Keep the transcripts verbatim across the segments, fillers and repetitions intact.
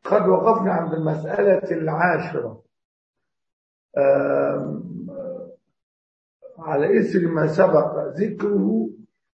قد وقفنا عند المسألة العاشرة على إثر ما سبق ذكره،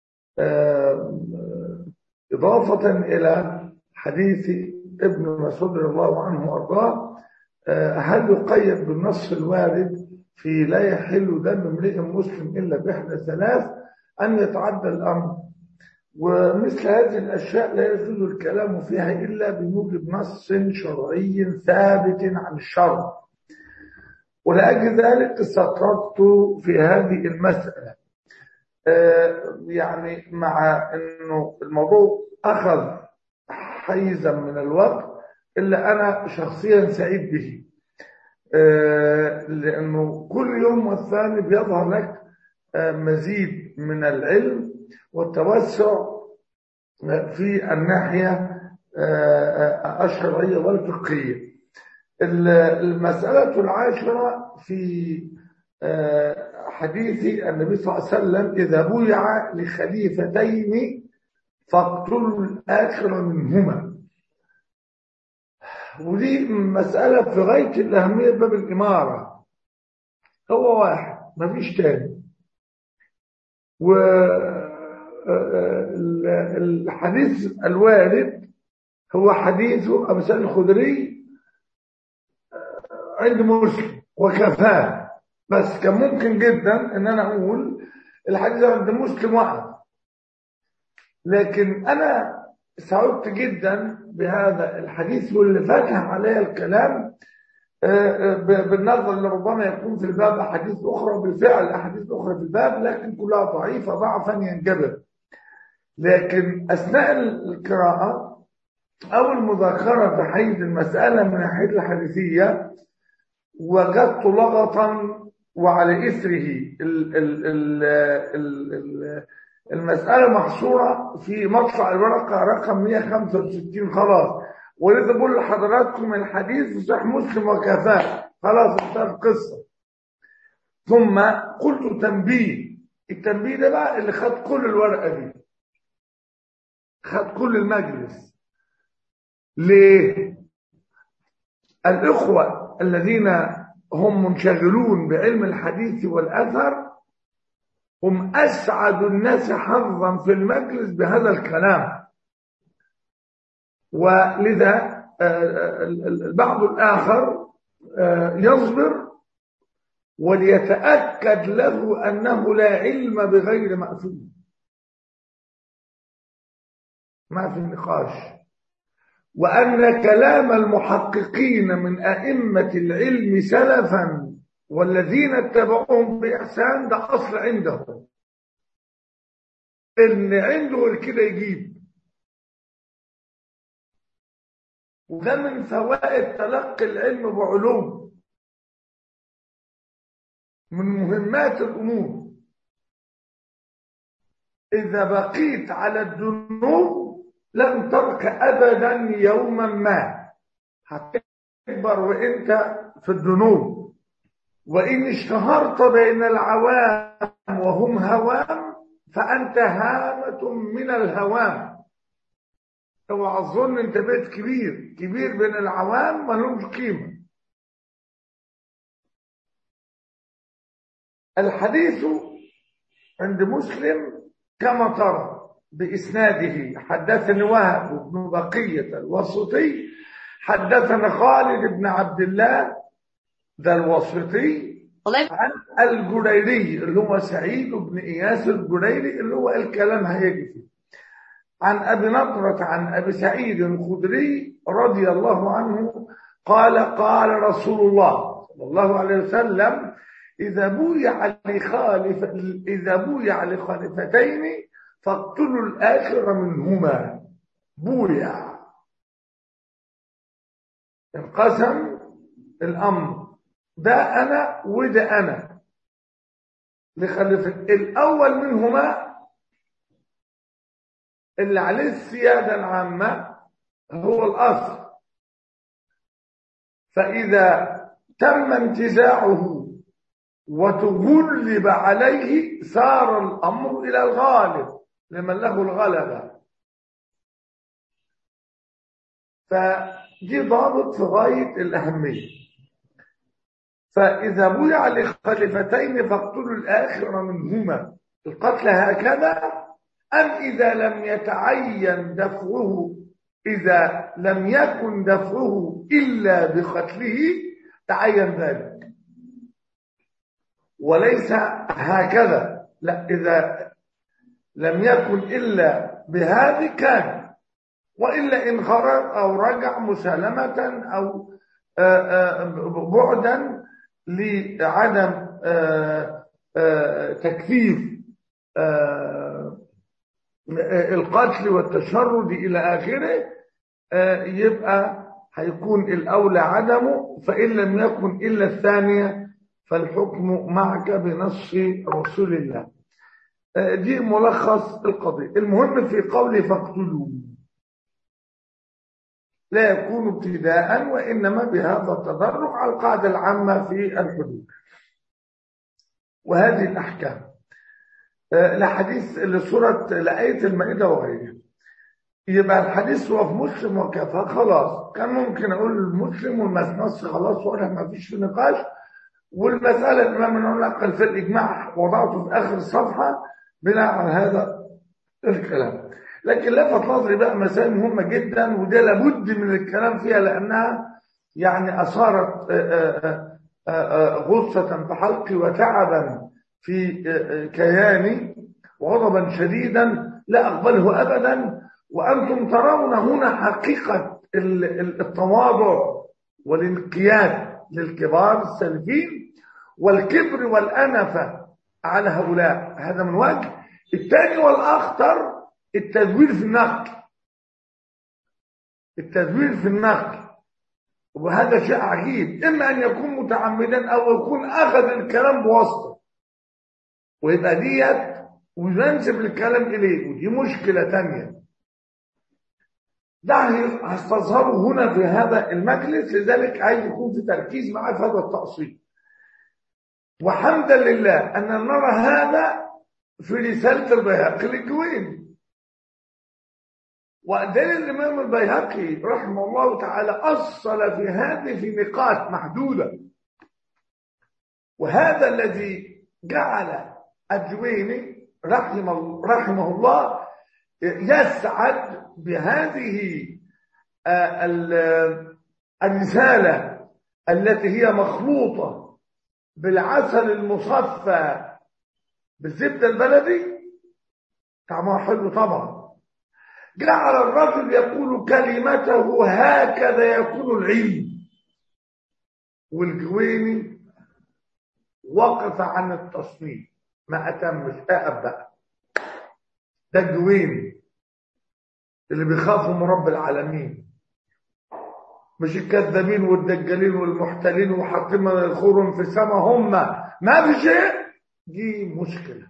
إضافة إلى حديث ابن مسعود رضي الله عنه وأرضاه، هل يقيد بالنص الوارد في لا يحل دم امرئ مسلم إلا بإحدى ثلاث أن يتعدى الأمر؟ ومثل هذه الأشياء لا يجوز الكلام فيها إلا بموجب نص شرعي ثابت عن الشرع، ولأجل ذلك استطردت في هذه المسألة. آه يعني مع أنه الموضوع أخذ حيزا من الوقت، إلا أنا شخصيا سعيد به، آه لأنه كل يوم والثاني بيظهر لك آه مزيد من العلم والتوسع في الناحية الشرعية والفقهية. المسألة العاشرة في حديث النبي صلى الله عليه وسلم: إذا بويع لخليفتين فاقتلوا الآخر منهما. ودي مسألة في غاية الأهمية باب الإمارة، هو واحد مفيش تاني. و الحديث الوارد هو حديث أبي سعيد الخدري عند مسلم وكفاه، بس كان ممكن جدا ان انا اقول الحديث عند مسلم واحد، لكن انا سعدت جدا بهذا الحديث واللي فتح عليه الكلام بالنظر لربما يكون في الباب احاديث اخرى، وبالفعل احاديث اخرى في الباب لكن كلها ضعيفه ضعفا ينجبر. لكن أثناء القراءة أو المذاكرة في حيز المسألة من ناحية الحديثية وجدت لغطا وعلى إثره المسألة محصورة في مطلع الورقة رقم مئة وخمسة وستين. خلاص، ولذا بقول لحضراتكم الحديث في صحيح مسلم وكفاه، خلاص انتهت القصة. ثم قلت تنبيه، التنبيه ده بقى اللي خد كل الورقة دي، خد كل المجلس. ليه؟ الإخوة الذين هم منشغلون بعلم الحديث والأثر هم أسعد الناس حظا في المجلس بهذا الكلام، ولذا البعض الآخر يصبر وليتأكد له أنه لا علم بغير مأثور، ما في نقاش، وأن كلام المحققين من أئمة العلم سلفا والذين اتبعوهم بإحسان ده أصل عندهم، إن عنده كده يجيب. وده من فوائد تلقي العلم بعلوم، من مهمات الأمور. إذا بقيت على الذنوب لن ترك أبدا يوما ما، هتكبر وإنت في الذنوب. وإن اشتهرت بين العوام وهم هوام فأنت هامة من الهوام. اوعى تظن انت بيت كبير كبير بين العوام ما لهمش قيمة. الحديث عند مسلم كما ترى بإسناده: حدثني وهب بن بقية الواسطي حدثنا خالد بن عبد الله ذا الواسطي عن الجريري اللي هو سعيد بن إياس الجريري اللي هو الكلام هيجي فيه، عن أبي نضرة عن أبي سعيد الخدري رضي الله عنه قال: قال رسول الله صلى الله عليه وسلم: إذا بويع لخالف إذا بويع لخالفتين فاقتلوا الآخر منهما. بويع، انقسم الأمر، ده أنا وده أنا لخلفة. الأول منهما اللي عليه السيادة العامة هو الأصل، فإذا تم انتزاعه وتغلب عليه صار الأمر إلى الغالب لمن له الغلبة. دي ضابط في غاية الأهمية. فإذا بويع لخليفتين فاقتلوا الآخر منهما، القتل هكذا، أم إذا لم يتعين دفعه، إذا لم يكن دفعه إلا بقتله تعين ذلك، وليس هكذا، لا، إذا لم يكن إلا بهذه كان، وإلا إن خرج أو رجع مسالمة أو بعدا لعدم تكثيف القتل والتشرد إلى آخره، يبقى هيكون الأولى عدمه، فإن لم يكن إلا الثانية فالحكم معك بنص رسول الله. دي ملخص القضية. المهم في قوله فاقتلوا لا يكون ابتداء، وإنما بهذا التدرج على القاعدة العامة في الحدود وهذه الأحكام. لحديث لسورة لآية المائدة وغيرها، يبقى الحديث هو في مسلم وكفى، خلاص. كان ممكن أقول المسلم والنص خلاص وأنا ما فيش في نقاش، والمسألة الإمام النووي نقل في الإجماع وضعته في آخر الصفحة بناء على هذا الكلام. لكن لفت نظري بقى مسائل مهمة جدا، وده لابد من الكلام فيها، لأنها يعني أثارت غصة في حلقي وتعبا في كياني وغضبا شديدا لا أقبله أبدا. وأنتم ترون هنا حقيقة التواضع والانقياد للكبار السالفين والكبر والأنفة على هؤلاء، هذا من وجه. الثاني والأخطر التزوير في النقل، التزوير في النقل، وهذا شيء عجيب، إما أن يكون متعمدا أو يكون أخذ الكلام بواسطة ويبقى ديت وينسب الكلام إليه، ودي مشكلة تانية. ده هستظهره هنا في هذا المجلس، لذلك عايز يكون في تركيز معاه في هذا التأصيل. وحمدا لله أن نرى هذا في رسالة البيهقي للجويني، ودليل الإمام البيهقي رحمه الله تعالى أصل في هذه في نقاط محدودة، وهذا الذي جعل الجويني رحمه, رحمه الله يسعد بهذه الرسالة التي هي مخلوطة بالعسل المصفى بالزبدة البلدي، طعمها حلو طبعا. جعل الرجل يقول كلمته هكذا يكون العلم، والجويني وقف عن التصنيف، ما أتمش أقب بقى. ده الجويني اللي بيخافوا من رب العالمين، مش الكذابين والدجالين والمحتلين وحاطين الخرم في السماء، هم ما في شيء. دي مشكلة.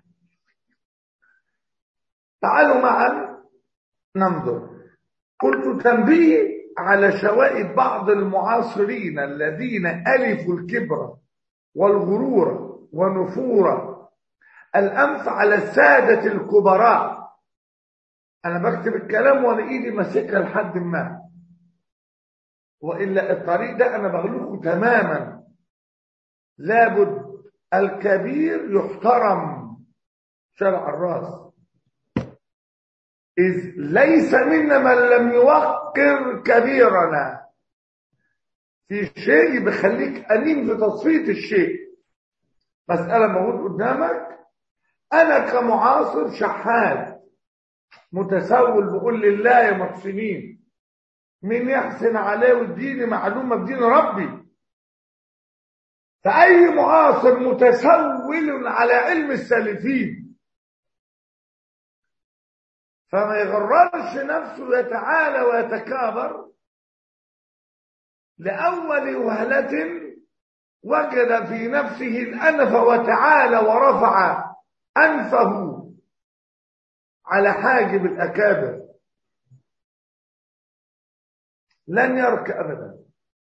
تعالوا معا ننظر. قلت تنبيه على شوائب بعض المعاصرين الذين ألفوا الكبر والغرور ونفور الأنف على السادة الكبراء. أنا بكتب الكلام وأنا إيدي ماسكها لحد ما، وإلا الطريق ده أنا بغلقه تماما. لابد الكبير يحترم شرع الراس، إذ ليس منا من لم يوقر كبيرنا في شيء بيخليك أمين في تصفية الشيء. مسألة موجود قدامك، أنا كمعاصر شحات متسول بقول لله يا محسنين، مين يحسن عليه والدين معلومة بدين ربي. فأي معاصر متسول على علم السالفين، فما يغررش نفسه يتعالى ويتكابر لأول وهلة وجد في نفسه الأنف وتعالى ورفع أنفه على حاجب الأكابر، لن يرك أبدا.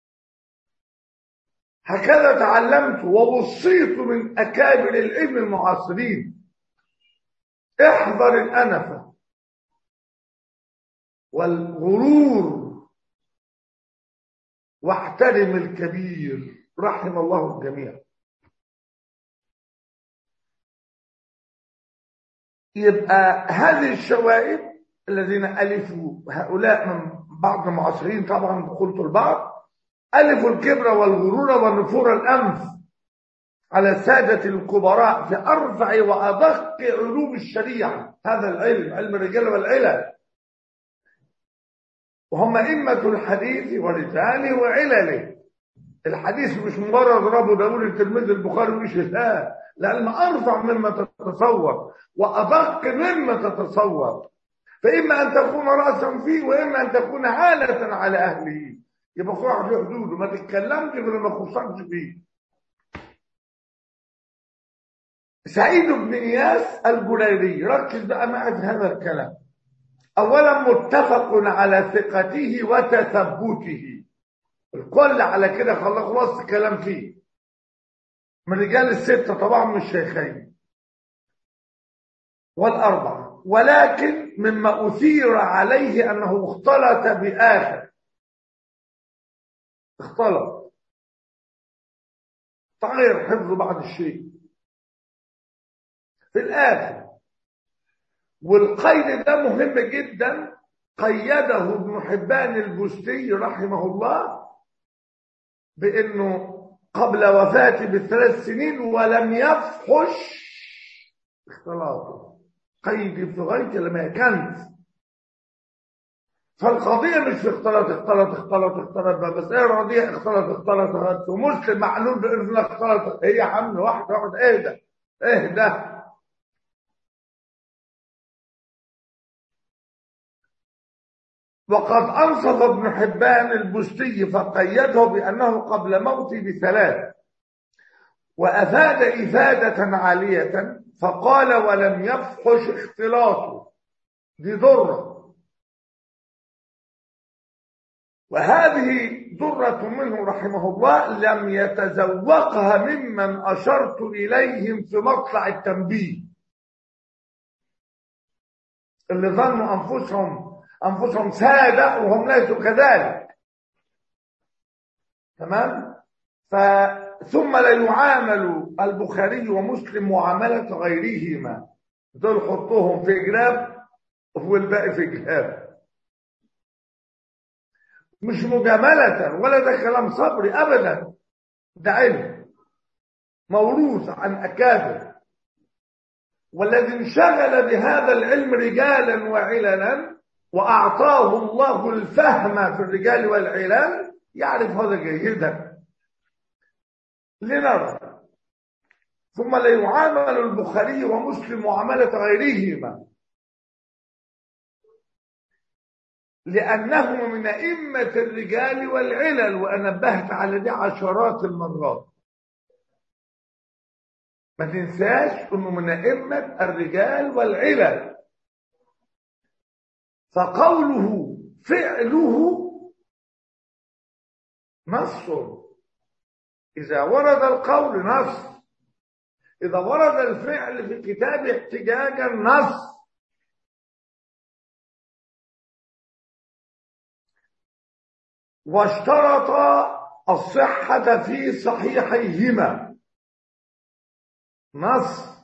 هكذا تعلمت ووصيت من أكابر العلم المعاصرين، احذر الأنفة والغرور واحترم الكبير، رحم الله الجميع. يبقى هذه الشوائب الذين ألفوا، هؤلاء من بعض المعاصرين طبعا، قلت البعض، ألفوا الكبر والغرور ونفور الأنف على السادة الكبراء في أرفع وأدق علوم الشريعة، هذا العلم، علم الرجال والعلل، وهم أئمة الحديث ورجاله وعلله. الحديث مش مجرد أبو داود الترمذي البخاري وإيش، لا، لأن أرفع مما تتصور وأدق مما تتصور، فإما أن تكون رأسا فيه وإما أن تكون عالة على أهله. يبقى كل واحد في حدوده، ما تتكلمش غير ما تخصصش فيه. سعيد بن إياس الجريري، ركز بقى معي في هذا الكلام. أولا متفق على ثقته وتثبته، الكل على كده، خلاص الكلام فيه، من رجال الستة طبعا، من الشيخين والأربعة، ولكن مما أثير عليه أنه اختلط بآخر، اختلط، تغير حفظ بعض الشيء في الآخر. والقيد ده مهم جدا، قيده ابن حبان البستي رحمه الله بأنه قبل وفاته بثلاث سنين ولم يفحش اختلاطه، قيد في غاية لما كانت. فالقضية مش في اختلط اختلط اختلط اختلط بس، ايه القضية اختلط اختلط اختلط ومسلم معلوم بإذن اختلط، هي عم واحدة واحدة، ايه ده ايه ده. وقد أنصف ابن حبان البستي فقيده بأنه قبل موته بثلاث، وأفاد إفادة عالية فقال ولم يفحش اختلاطه، دي ضرة، وهذه ضرة منه رحمه الله لم يتذوقها ممن أشرت إليهم في مطلع التنبيه، اللي ظنوا أنفسهم أنفسهم سادة وهم ليسوا كذلك. تمام. ف ثم لا يعامل البخاري ومسلم معاملة غيرهما، دول حطوهم في جراب والباقي في جراب، مش مجاملة ولا ده كلام صبري أبدا، ده علم موروث عن أكابر، والذي انشغل بهذا العلم رجالا وعللا وأعطاه الله الفهم في الرجال والعلل يعرف هذا جيدا. لنرى. ثم لا يعامل البخاري ومسلم معاملة غيرهما لأنهما من أئمة الرجال والعلل، وأنبهت على دي عشرات المرات، ما تنساش أنه من أئمة الرجال والعلل. فقوله فعله نص، إذا ورد القول نص، إذا ورد الفعل في الكتاب احتجاجا نص. واشترط الصحة في صحيحيهما نص،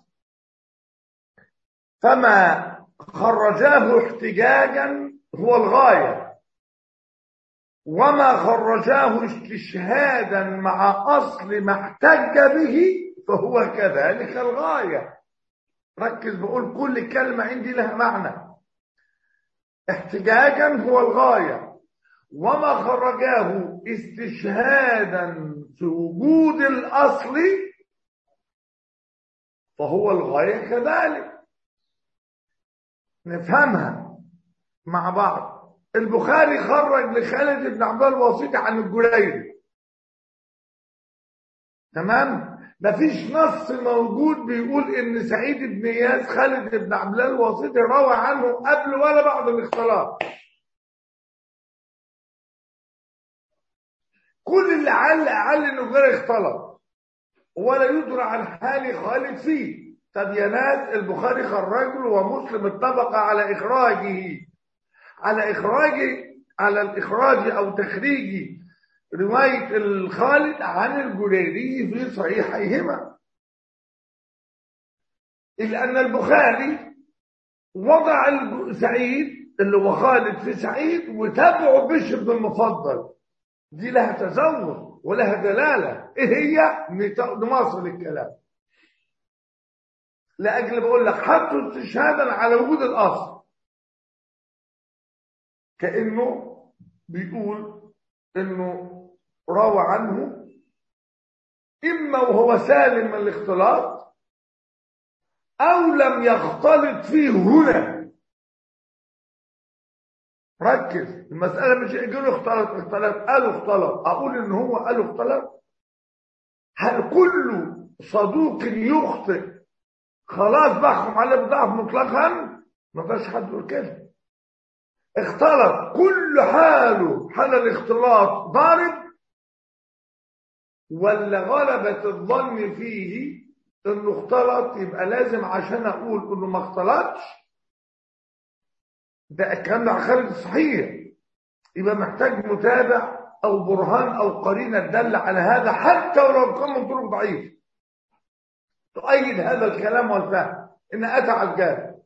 فما خرجاه احتجاجا هو الغاية، وما خرجاه استشهادا مع أصل ما احتج به فهو كذلك الغاية. ركز، بقول كل كلمة عندي لها معنى. احتجاجا هو الغاية، وما خرجاه استشهادا في وجود الأصل فهو الغاية كذلك. نفهمها مع بعض. البخاري خرج لخالد بن عبد الله الواسطي عن الجريري، تمام؟ مفيش نص موجود بيقول ان سعيد بن اياس خالد بن عبد الله الواسطي روى عنه قبل ولا بعد الاختلاط. كل اللي علق علق انه غير اختلط ولا يدرى عن حال خالد فيه. تبيانات البخاري خرج له ومسلم اتفق على اخراجه على اخراجه على الاخراج او تخريج رواية الخالد عن الجريري في صحيحيهما، إلا أن البخاري وضع سعيد اللي هو خالد في سعيد وتابعه بشر بن المفضل. دي لها تزور ولها دلالة. إيه هي؟ نواصل الكلام. لأجل بقول لك حطوا استشهادا على وجود الأصل، كأنه بيقول إنه روى عنه إما وهو سالم من الاختلاط أو لم يختلط فيه هنا. ركز، المسألة مش يقولوا اختلط اختلط قالوا اختلط، أقول إن هو قالوا اختلط. هل كل صدوق يخطئ خلاص بحكم عليه بضعف مطلقا؟ ما فيش حد يقول كده. اختلط كل حاله حال الاختلاط ضارب، ولا غلبة الظن فيه انه اختلط يبقى لازم عشان اقول انه ما اختلطش ده الكلام ده خارج صحيح، يبقى محتاج متابع او برهان او قرينه تدل على هذا حتى ولو كان من طرق ضعيف تؤيد هذا الكلام والفهم ان اتى على الجاد.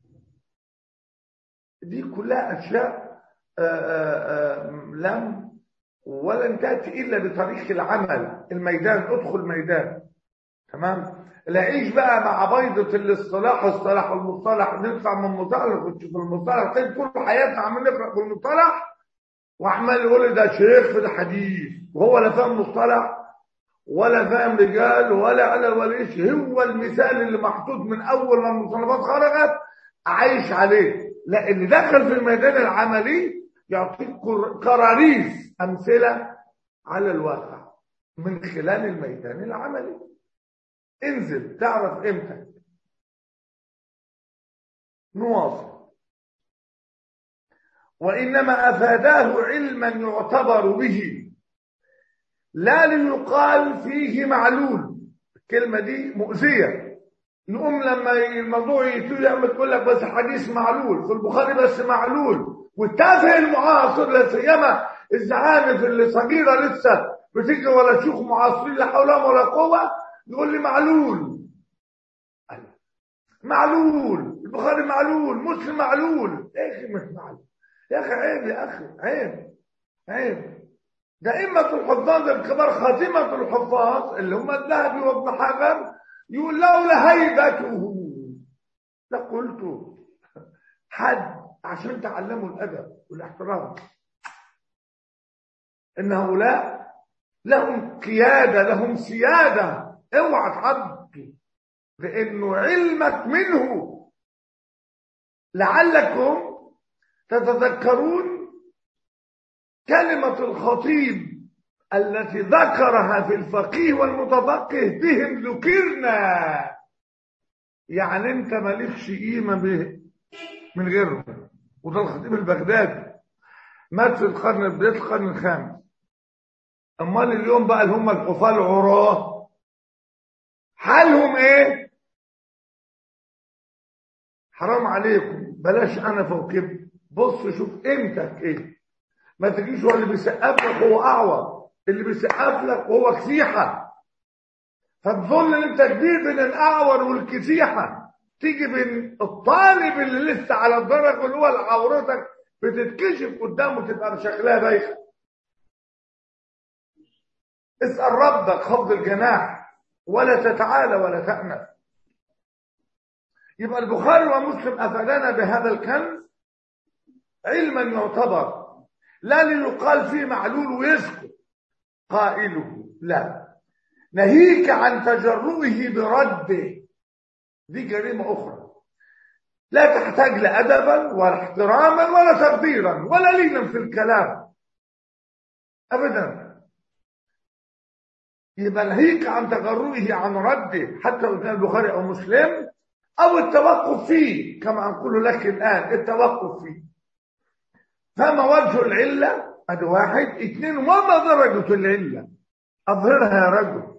دي كلها اشياء آآ آآ لم ولن تاتي الا بطريق العمل، الميدان، ادخل ميدان. تمام. لا عيش بقى مع بيضة الاصطلاح اصطلاح والمصطلح، ندفع من المصطلح نخش في المصطلح طيب طول حياتنا عمال نقرا في المصطلح وعمال يقول ده شيخ في الحديث وهو لا فاهم مصطلح ولا فاهم رجال ولا على ولا ايش. هو المثال اللي محطوط من اول ما المصنفات خرجت عايش عليه. لا، اللي دخل في الميدان العملي يعطيك كراريس امثله على الواقع من خلال الميدان العملي. انزل تعرف امتى. نواصل. وانما افاداه علما يعتبر به لا ليقال فيه معلول. الكلمه دي مؤذيه. نقوم لما الموضوع يتوه يعمل تقول لك بس حديث معلول في البخاري بس معلول، والتافه المعاصر لا سيما الزعانف اللي صغيره لسه بتيجي ولا شيوخ معاصرين لا حول ولا قوه يقول لي معلول معلول البخاري معلول مسلم معلول. يا اخي مش معلول يا اخي، عيب يا اخي، عيب عيب. ده ائمه الحفاظ الكبار خاتمه الحفاظ اللي هم الذهبي وابن حجر يقول لولا هيبته لقلت حد عشان تعلموا الادب والاحترام ان هؤلاء لهم قياده لهم سياده. اوعى تعضوا لانه علمك منه. لعلكم تتذكرون كلمه الخطيب التي ذكرها في الفقيه والمتفقه بهم ذكرنا. يعني انت مالكش قيمه به من غيرهم. وده الخطيب البغدادي مات في القرن بدايه القرن الخامس. امال اليوم بقى اللي هم الحفاة العراة حالهم ايه؟ حرام عليكم بلاش انا فوقكم. بص شوف قيمتك ايه. ما تجيش هو اللي بيسقف لك هو اعور، اللي بيسقف لك وهو كسيحه، فتظن ان انت كبير بين الاعور والكسيحه. تيجي بين الطالب اللي لسه على الدرجه اللي هو عورتك بتتكشف قدامه تبقى بشكلها بايخه. اسال ربك خفض الجناح ولا تتعالى ولا تأنف. يبقى البخاري ومسلم افادنا بهذا الكنز علما يعتبر لا ليقال فيه معلول ويسكت قائله، لا، ناهيك عن تجرؤه برده. دي جريمه اخرى لا تحتاج لا ادبا ولا احتراما ولا تقديرا ولا لينا في الكلام ابدا. يبقى ناهيك عن تجرؤه عن رده حتى لو كان البخاري او مسلم، او التوقف فيه كما اقول لك الان التوقف فيه. فما وجه العله؟ ادي واحد. اثنين، وما درجه العله؟ اظهرها يا رجل.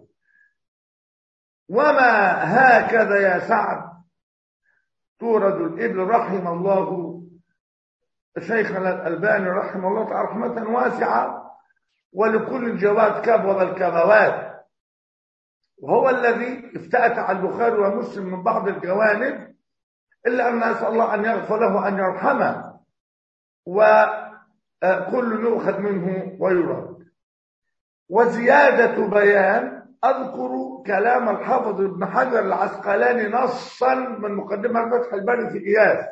وما هكذا يا سعد تورد الإبل رحم الله شيخنا الألباني رحمه الله تعالى رحمة واسعة ولكل جواد كبوة الكبوات، وهو الذي افتأت على البخاري ومسلم من بعض الجوانب، إلا أن نسأل الله أن يغفر له وأن يرحمه، وكل يؤخذ منه ويرد. وزيادة بيان، أذكر كلام الحافظ ابن حجر العسقلاني نصا من مقدمة فتح الباري في إياس،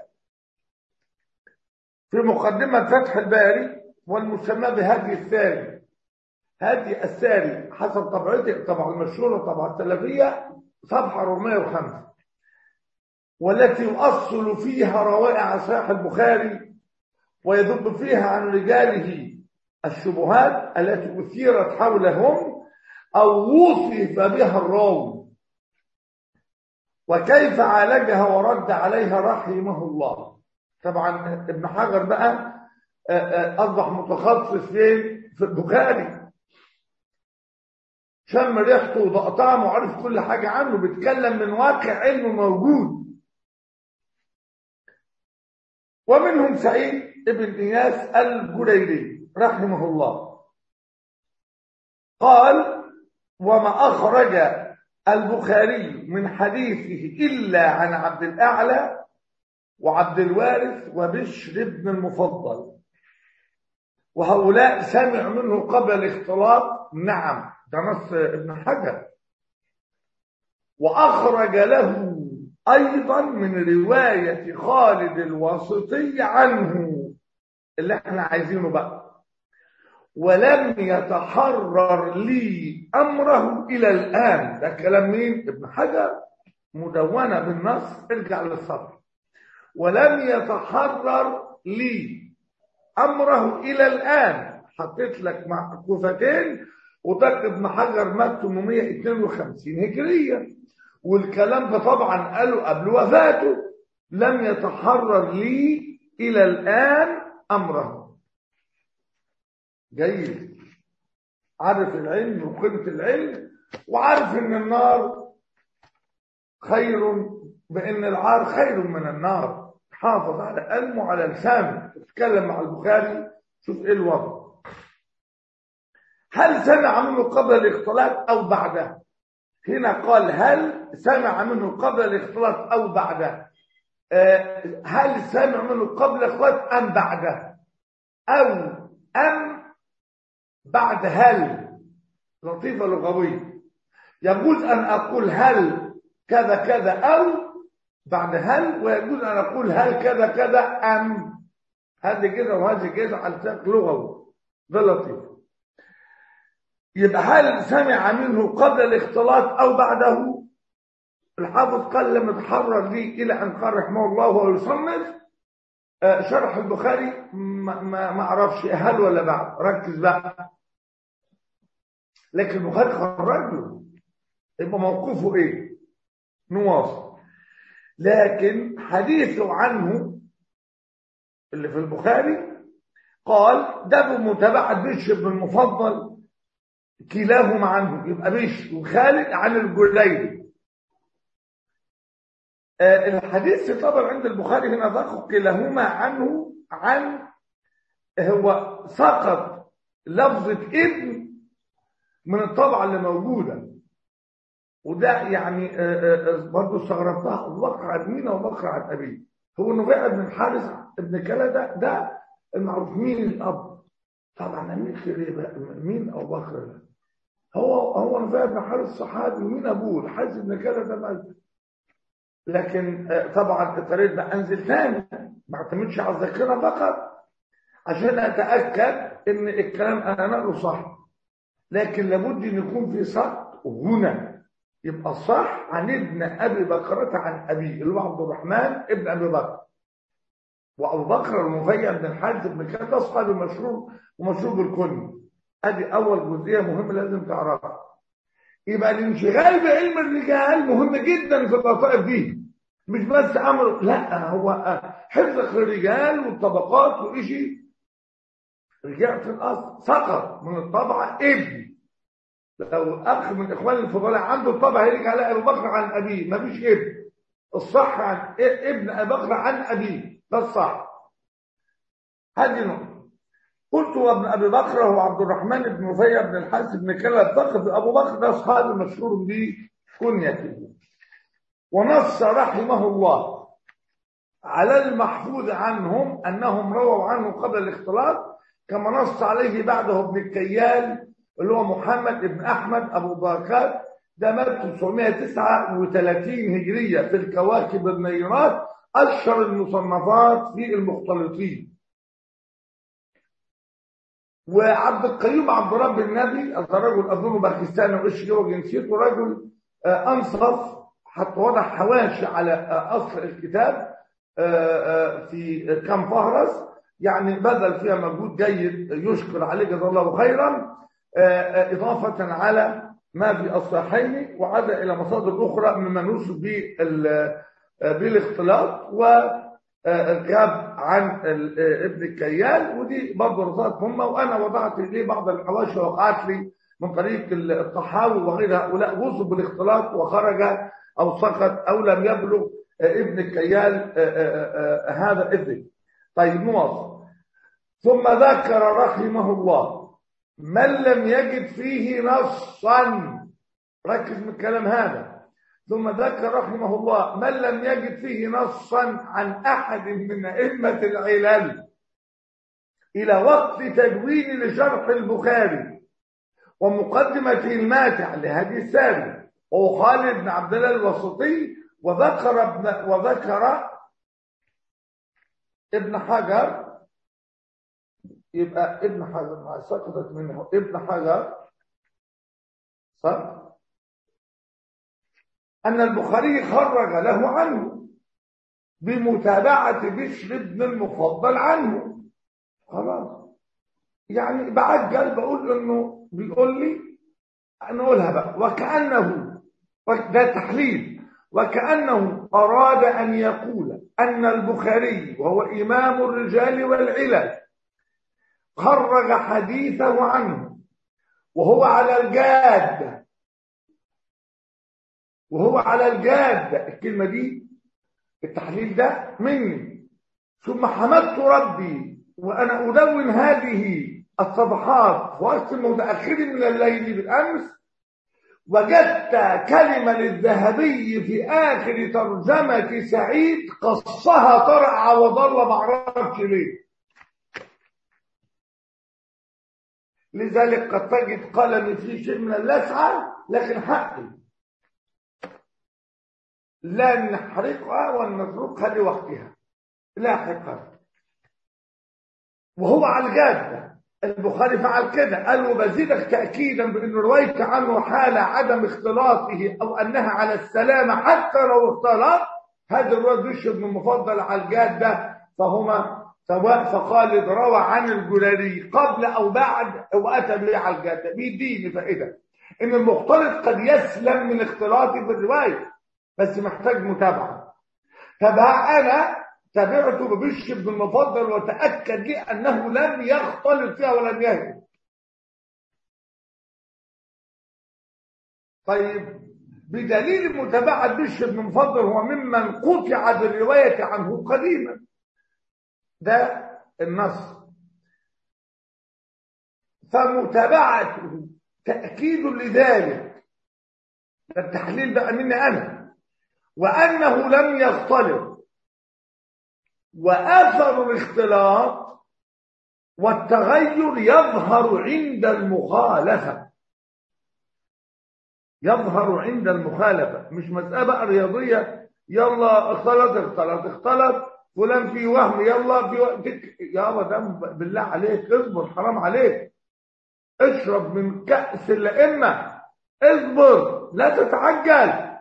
في مقدمة فتح الباري والمسمى بهدي الساري. هدي الساري حسب طبعتي، الطبعة المشهورة طبعة السلفية، صفحة أربعمائة وخمسة، والتي يؤصل فيها روائع صحيح البخاري ويذب فيها عن رجاله الشبهات التي أثيرت حولهم أو وصف بها الراوي، وكيف عالجها ورد عليها رحمه الله. طبعا ابن حجر بقى أصبح متخصص فين؟ في البخاري، شم ريحته وضاق طعمه وعرف كل حاجة عنه، بيتكلم من واقع علم موجود. ومنهم سعيد ابن إياس الجريري رحمه الله قال: وما أخرج البخاري من حديثه إلا عن عبد الأعلى وعبد الوارث وبشر بن المفضل، وهؤلاء سمع منه قبل الاختلاط. نعم، ده نص ابن حجر. وأخرج له أيضا من رواية خالد الواسطي عنه، اللي احنا عايزينه بقى، ولم يتحرر لي أمره إلى الآن. ده كلام مين؟ ابن حجر، مدونة بالنص، ارجع للصفحة. ولم يتحرر لي أمره إلى الآن، حطيت لك مع كوفتين، وده ابن حجر مات ثمانمائة واثنين وخمسين هجرية، والكلام ده طبعا قاله قبل وفاته. لم يتحرر لي إلى الآن أمره. جيد، عارف العلم وقيمة العلم، وعارف ان النار خير، بان العار خير من النار. حافظ على قلبه وعلى لسانه. تتكلم مع البخاري، شوف ايه الوضع. هل سمع منه قبل الاختلاط او بعده؟ هنا قال هل سمع منه قبل الاختلاط او بعده. أه هل سمع منه قبل الاختلاط ام بعده، او ام بعد هل. لطيفة لغوية، يجوز أن أقول هل كذا كذا أو بعد هل، ويجوز أن أقول هل كذا كذا أم. هذه كده وهذه كده على سياق لغوي، ده لطيف. يبقى هل سمع منه قبل الاختلاط أو بعده؟ الحافظ قال لم يتحرر لي إلى أن قال رحمه الله وهو يصنف شرح البخاري، ما, ما, ما أعرفش هل ولا بعد، ركز بقى. لكن البخاري خرج له، يبقى موقفه ايه؟ نواصل. لكن حديثه عنه اللي في البخاري قال ده بمتابعة بشر بن المفضل، كلاهما عنه، يبقى بشر وخالد عن الجريري. آه الحديث طبعا عند البخاري هنا ذكر كلاهما عنه، عن هو سقط لفظة ابن من الطبعة اللي موجودة، وده يعني برضه استغربتها. أبو بكر عن مين؟ أبو بكر عن أبيه. هو نبيع بن الحارث ابن كلادة، ده المعروف. مين الأب؟ طبعا مين خليه مين أبو بكر ده؟ هو هو نبيع بن الحارث صحابي، ومين أبوه؟ الحارث ابن كلادة مات. لكن طبعا اضطريت بقى أنزل ثاني، ما اعتمدش على الذاكرة فقط عشان أتأكد إن الكلام أنا نقله صح. لكن لابد أن يكون في سقط هنا، يبقى صح عن ابن أبي بكرة عن أبيه اللي هو عبد الرحمن ابن أبي بكر. وأبو بكر المفيع بن الحارث بن كلادة صحابي مشهور ومشهور بالكنية. أدي أول جزئية مهمة لازم تعرفها. يبقى الانشغال بعلم الرجال مهم جدا في اللطائف دي، مش بس أمر، لا، هو حفظ الرجال والطبقات وإشي. رجعت في الأصل سقط من الطبعة ابن. لو أخ من إخوان الفضلاء عنده الطبعة يرجع على أبو بكر عن أبيه، مفيش ابن. الصح عن ابن أبي بكر عن أبيه، ده الصح. هذه نقطة. قلت وابن ابي بكر هو عبد الرحمن بن رفيع بن الحارث بن كلاب الثقفي ابو بكر ده صحابي مشهور بكنيته. ونص رحمه الله على المحفوظ عنهم انهم رووا عنه قبل الاختلاط، كما نص عليه بعده ابن الكيال اللي هو محمد بن احمد ابو بكر، ده مات تسعمائة وتسعة وثلاثين هجريه في الكواكب النيرات، اشهر المصنفات في المختلطين. وعبد القيوم عبد رب النبي هذا رجل اظنه باكستاني وإيش هو جنسيته، رجل انصف، حتى وضع حواشي على اصل الكتاب في كم فهرس، يعني بذل فيها مجهود جيد يشكر عليه جزاه الله خيرا، اضافه على ما في الصحيحين، وعاد الى مصادر اخرى مما نوصف بالاختلاط وجاب عن ابن الكيال، ودي برضه رصاد مهمه. وانا وضعت اليه بعض الحواشي وقعت لي من طريق الطحاوي وغير هؤلاء وصف بالاختلاط وخرج او سقط او لم يبلغ ابن الكيال هذا الذكر. طيب نواصل. ثم ذكر رحمه الله من لم يجد فيه نصا، ركز من الكلام هذا، ثم ذكر رحمه الله من لم يجد فيه نصا عن احد من ائمه العلل الى وقت تدوين لشرح البخاري ومقدمته الماتع لهدي الساري وهو خالد بن عبد الله الوسطي، وذكر ابن وذكر ابن حجر، يبقى ابن حجر ما سقطت منه ابن حجر صح، أن البخاري خرج له عنه بمتابعة بشر بن المفضل عنه. خلاص يعني بعجل بقول انه بيقول لي نقولها بقى، وكأنه ده تحليل، وكأنه أراد أن يقول أن البخاري وهو إمام الرجال والعلل خرج حديثه عنه وهو على الجادة، وهو على الجادة، الكلمة دي التحليل ده مني. ثم حمدت ربي وأنا أدون هذه الصفحات في وقت متأخر من الليل بالأمس، وجدت كلمة للذهبي في آخر ترجمة سعيد قصها طرع وضل ما اعرفش ليه. لذلك قد تجد قلمي فيه شيء من اللسعة، لكن حقي لا نحرقها ونتركها لوقتها لاحقا. وهو على الجادة، البخاري فعل كده، قال وبزيدك تأكيدا بأن روايت عنه حال عدم اختلاطه أو أنها على السلامة حتى لو اختلط. هذا الرواية بشر بن المفضل على الجادة، فهما سواء. فخالد روى عن الجلالي قبل أو بعد وأتى به على الجادة، بيديني فائدة إن المختلط قد يسلم من اختلاطه في الرواية، بس محتاج متابعة. فبقى أنا تابعته ببشر بن المفضل وتأكد لي أنه لم يختلط فيها ولم يهدم. طيب بدليل متابعة بشر بن المفضل هو ممن قطع بالرواية عنه قديما، ده النص، فمتابعته تأكيد لذلك، التحليل بقى مني أنا، وأنه لم يختلط. وأثر الاختلاط والتغير يظهر عند المخالفة، يظهر عند المخالفة، مش مسألة بقى رياضية يلا اختلط اختلط اختلط فلان في وهم يلا في وقت يابا، ده بالله عليك اصبر، حرام عليك، اشرب من كأس الأئمة، اصبر لا تتعجل.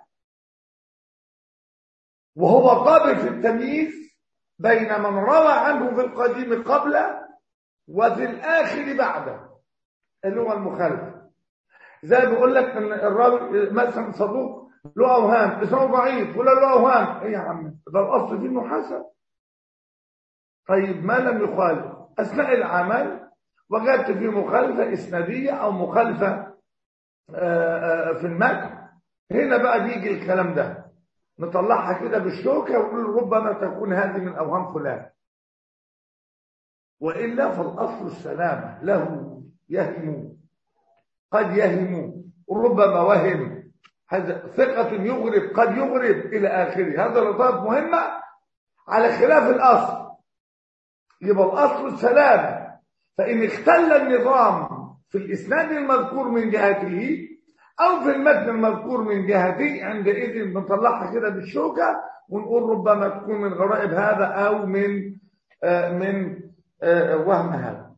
وهو قابل في التمييز بين من روى عنه في القديم قبله وفي الآخر بعده اللي هو المخالف. زي بيقول لك ان الراوي مثلا صدوق له اوهام، اسمه ضعيف ولا له اوهام، ايه يا عم ده الاصل فيه انه حسن. طيب ما لم يخالف اثناء العمل وجدت فيه مخالفه اسناديه او مخالفه في المتن، هنا بقى بيجي الكلام ده نطلعها كده بالشوكه ونقول ربما تكون هذه من اوهام فلان. وإلا فالأصل السلامة. له يهم، قد يهم، ربما وهم، هذا ثقة يغرب، قد يغرب إلى آخره. هذا لطائف مهمة على خلاف الأصل. يبقى الأصل السلامة، فإن اختل النظام في الإسناد المذكور من جهته أو في المتن المذكور من جهته، عندئذ بنطلعها كده بالشوكة ونقول ربما تكون من غرائب هذا أو من آه من آه وهم هذا.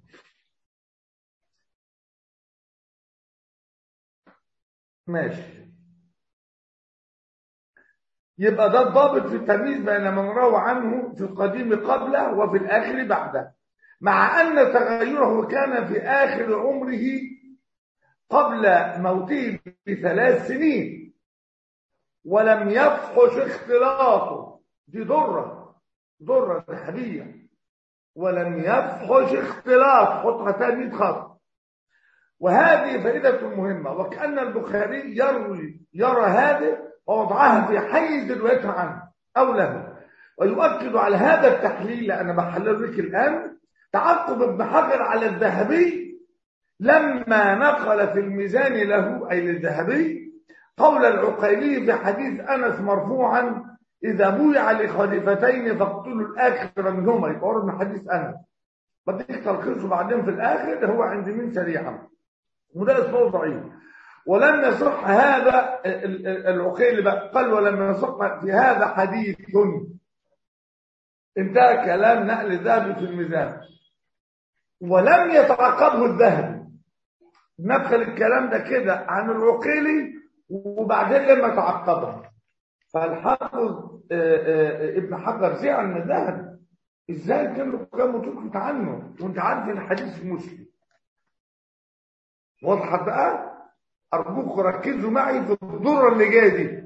ماشي. يبقى ده الضابط في التمييز بين من روى عنه في القديم قبله وفي الآخر بعده، مع أن تغيره كان في آخر عمره قبل موته بثلاث سنين ولم يفحش اختلاطه. دي ضرة ضرة ذهبية. ولم يفحش اختلاط، حطها تاني خط. وهذه فائدة مهمة، وكأن البخاري يروي يرى هذه ووضعها في حيز روايته عنه أو له. ويؤكد على هذا التحليل، لأن بحلل لك الآن، تعقب ابن حجر على الذهبي لما نقل في الميزان له أي للذهبي قول العقيلي في حديث أنس مرفوعا: إذا بويع لخليفتين فاقتلوا الآخر منهما. يبقى من حديث أنس، بديك تلخيصه بعدين في الآخر هو عند مين سريعا، وده اسمه ضعيف. ولم يصح هذا العقيلي بقى، قال ولم يصح في هذا حديث. انتهى كلام نقل الذهبي في الميزان، ولم يتعقبه الذهبي. ندخل الكلام ده كده عن العقيلي وبعدين لما تعقبه. فالحافظ ابن حجر زعل من الذهبي، ازاي كان كان تسكت عنه وانت عارف ان الحديث مسلم. واضحه بقى؟ ارجوك ركزوا معي في الضره اللي جايه دي.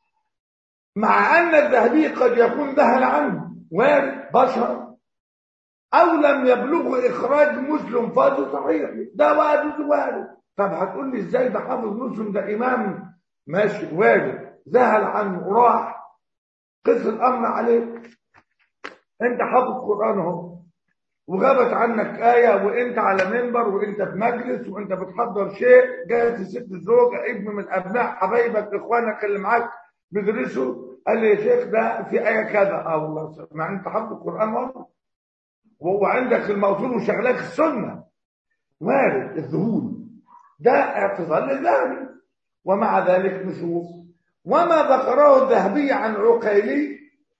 مع ان الذهبي قد يكون ذهل عنه، وارد، بشر، او لم يبلغه اخراج مسلم فاضي صحيح، ده وارد وارد. طب هتقول لي ازاي ده حافظ مسلم ده امام؟ ماشي، وارد، ذهل عنه راح، قص الامر عليك. انت حافظ قران اهو، وغابت عنك آية وانت على منبر وانت في مجلس وانت بتحضر شيء، جاءت ست الزوجة ابن من ابناء حبايبك اخوانك اللي معاك بيدرسوا، قال لي يا شيخ ده في آية كذا. اه والله، مع انت حافظ القرآن والله، وهو عندك الموصول وشغلك السنة. وارد الذهول، ده اعتذار للذهبي. ومع ذلك نشوف وما ذكره الذهبي عن عقيلي.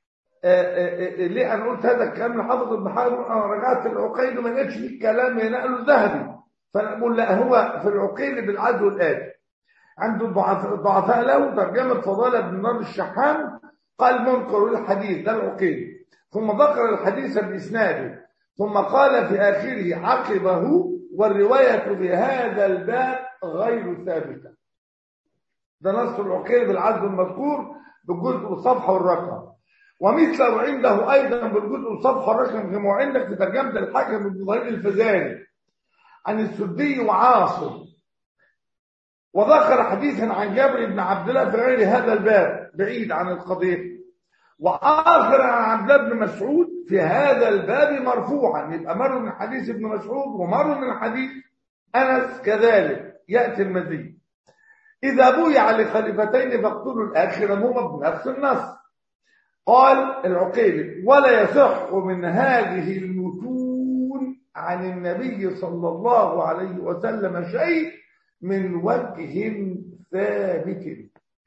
ليه انا قلت هذا الكلام لحافظ ابن حجر؟ انا رجعت العقيلي ما لقيتش فيه كلام ينقله الذهبي، فانا بقول لا، هو في العقيلي بالعدل الاتي. عند الضعفاء له ترجمه فضاله بن نار الشحام، قال منكر الحديث، ده العقيلي، ثم ذكر الحديث باسناده، ثم قال في اخره عقبه: والروايه في هذا الباب غير ثابته. ده نص العقيلي بالعدل المذكور بالجزء والصفحه والرقم. ومثله عنده ايضا بالجزء والصفحه والرقم كما عندك في ترجمه الحاكم بن ظهير الفزاري عن السدي وعاصم. وذكر حديثا عن جابر بن عبد الله في غير هذا الباب بعيد عن القضيه، واخر عن عبد الله بن مسعود في هذا الباب مرفوعا. يبقى مر من حديث ابن مسعود ومر من حديث انس كذلك. ياتي المزيد: اذا بويع لخليفتين فاقتلوا الاخر منهما بنفس النص. قال العقيلي: ولا يصح من هذه المتون عن النبي صلى الله عليه وسلم شيء من وجه ثابت.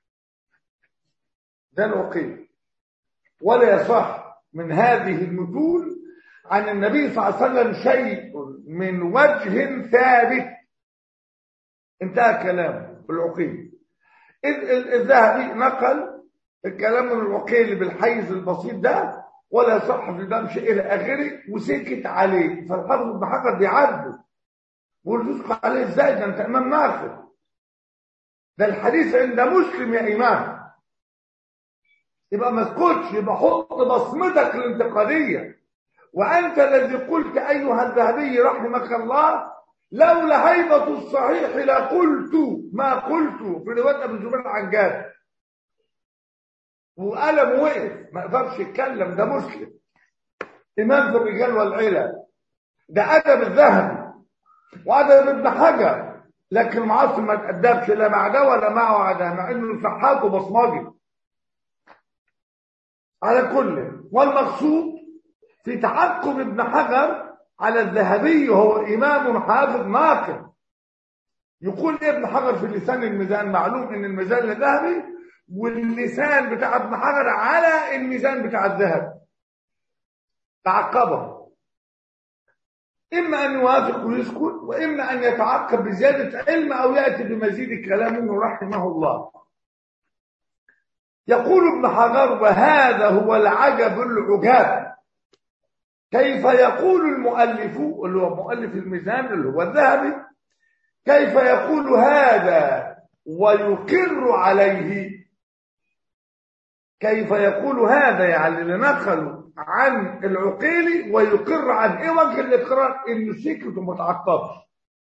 ده العقيلي: ولا يصح من هذه المتون عن النبي صلى الله عليه وسلم شيء من وجه ثابت. انتهى كلامه العقيلي. الذهبي نقل الكلام من العقيلي بالحيز البسيط ده، ولا يصح في الباب شيء الى اخره، وسكت عليه. فالحافظ ابن حجر بيعاتبه بيقول تسكت عليه ازاي؟ ده انت امام ناقد، ده الحديث عند مسلم يا امام. يبقى ما اسكتش، يبقى حط بصمتك الانتقاديه. وانت الذي قلت ايها الذهبي رحمك الله: لولا هيبه الصحيح لقلت ما قلت في روايه ابن جبير عن جابر. وقلم وقف ما قدرش يتكلم، ده مسلم امام في الرجال والعلل. ده أدب الذهبي وأدب ابن حجر، لكن المعاصر ما تأدبش لا مع ده ولا مع ده، مع إنه صحات وبصمجي. على كل، والمقصود في تعقب ابن حجر على الذهبي، هو إمام حافظ ناقد. يقول ابن حجر في لسان الميزان، معلوم ان الميزان الذهبي واللسان بتاع ابن حجر على الميزان بتاع الذهب، تعقبه، اما ان يوافق ويسكت، واما ان يتعقب بزياده علم او ياتي بمزيد كلام منه رحمه الله. يقول ابن حجر: وهذا هو العجب العجاب، كيف يقول المؤلف اللي هو مؤلف الميزان اللي هو الذهبي، كيف يقول هذا ويقر عليه؟ كيف يقول هذا يعني اللي نقلوا عن العقيلي ويقر عن ايه وجه الاقرار؟ انه سكت وما تعقبش.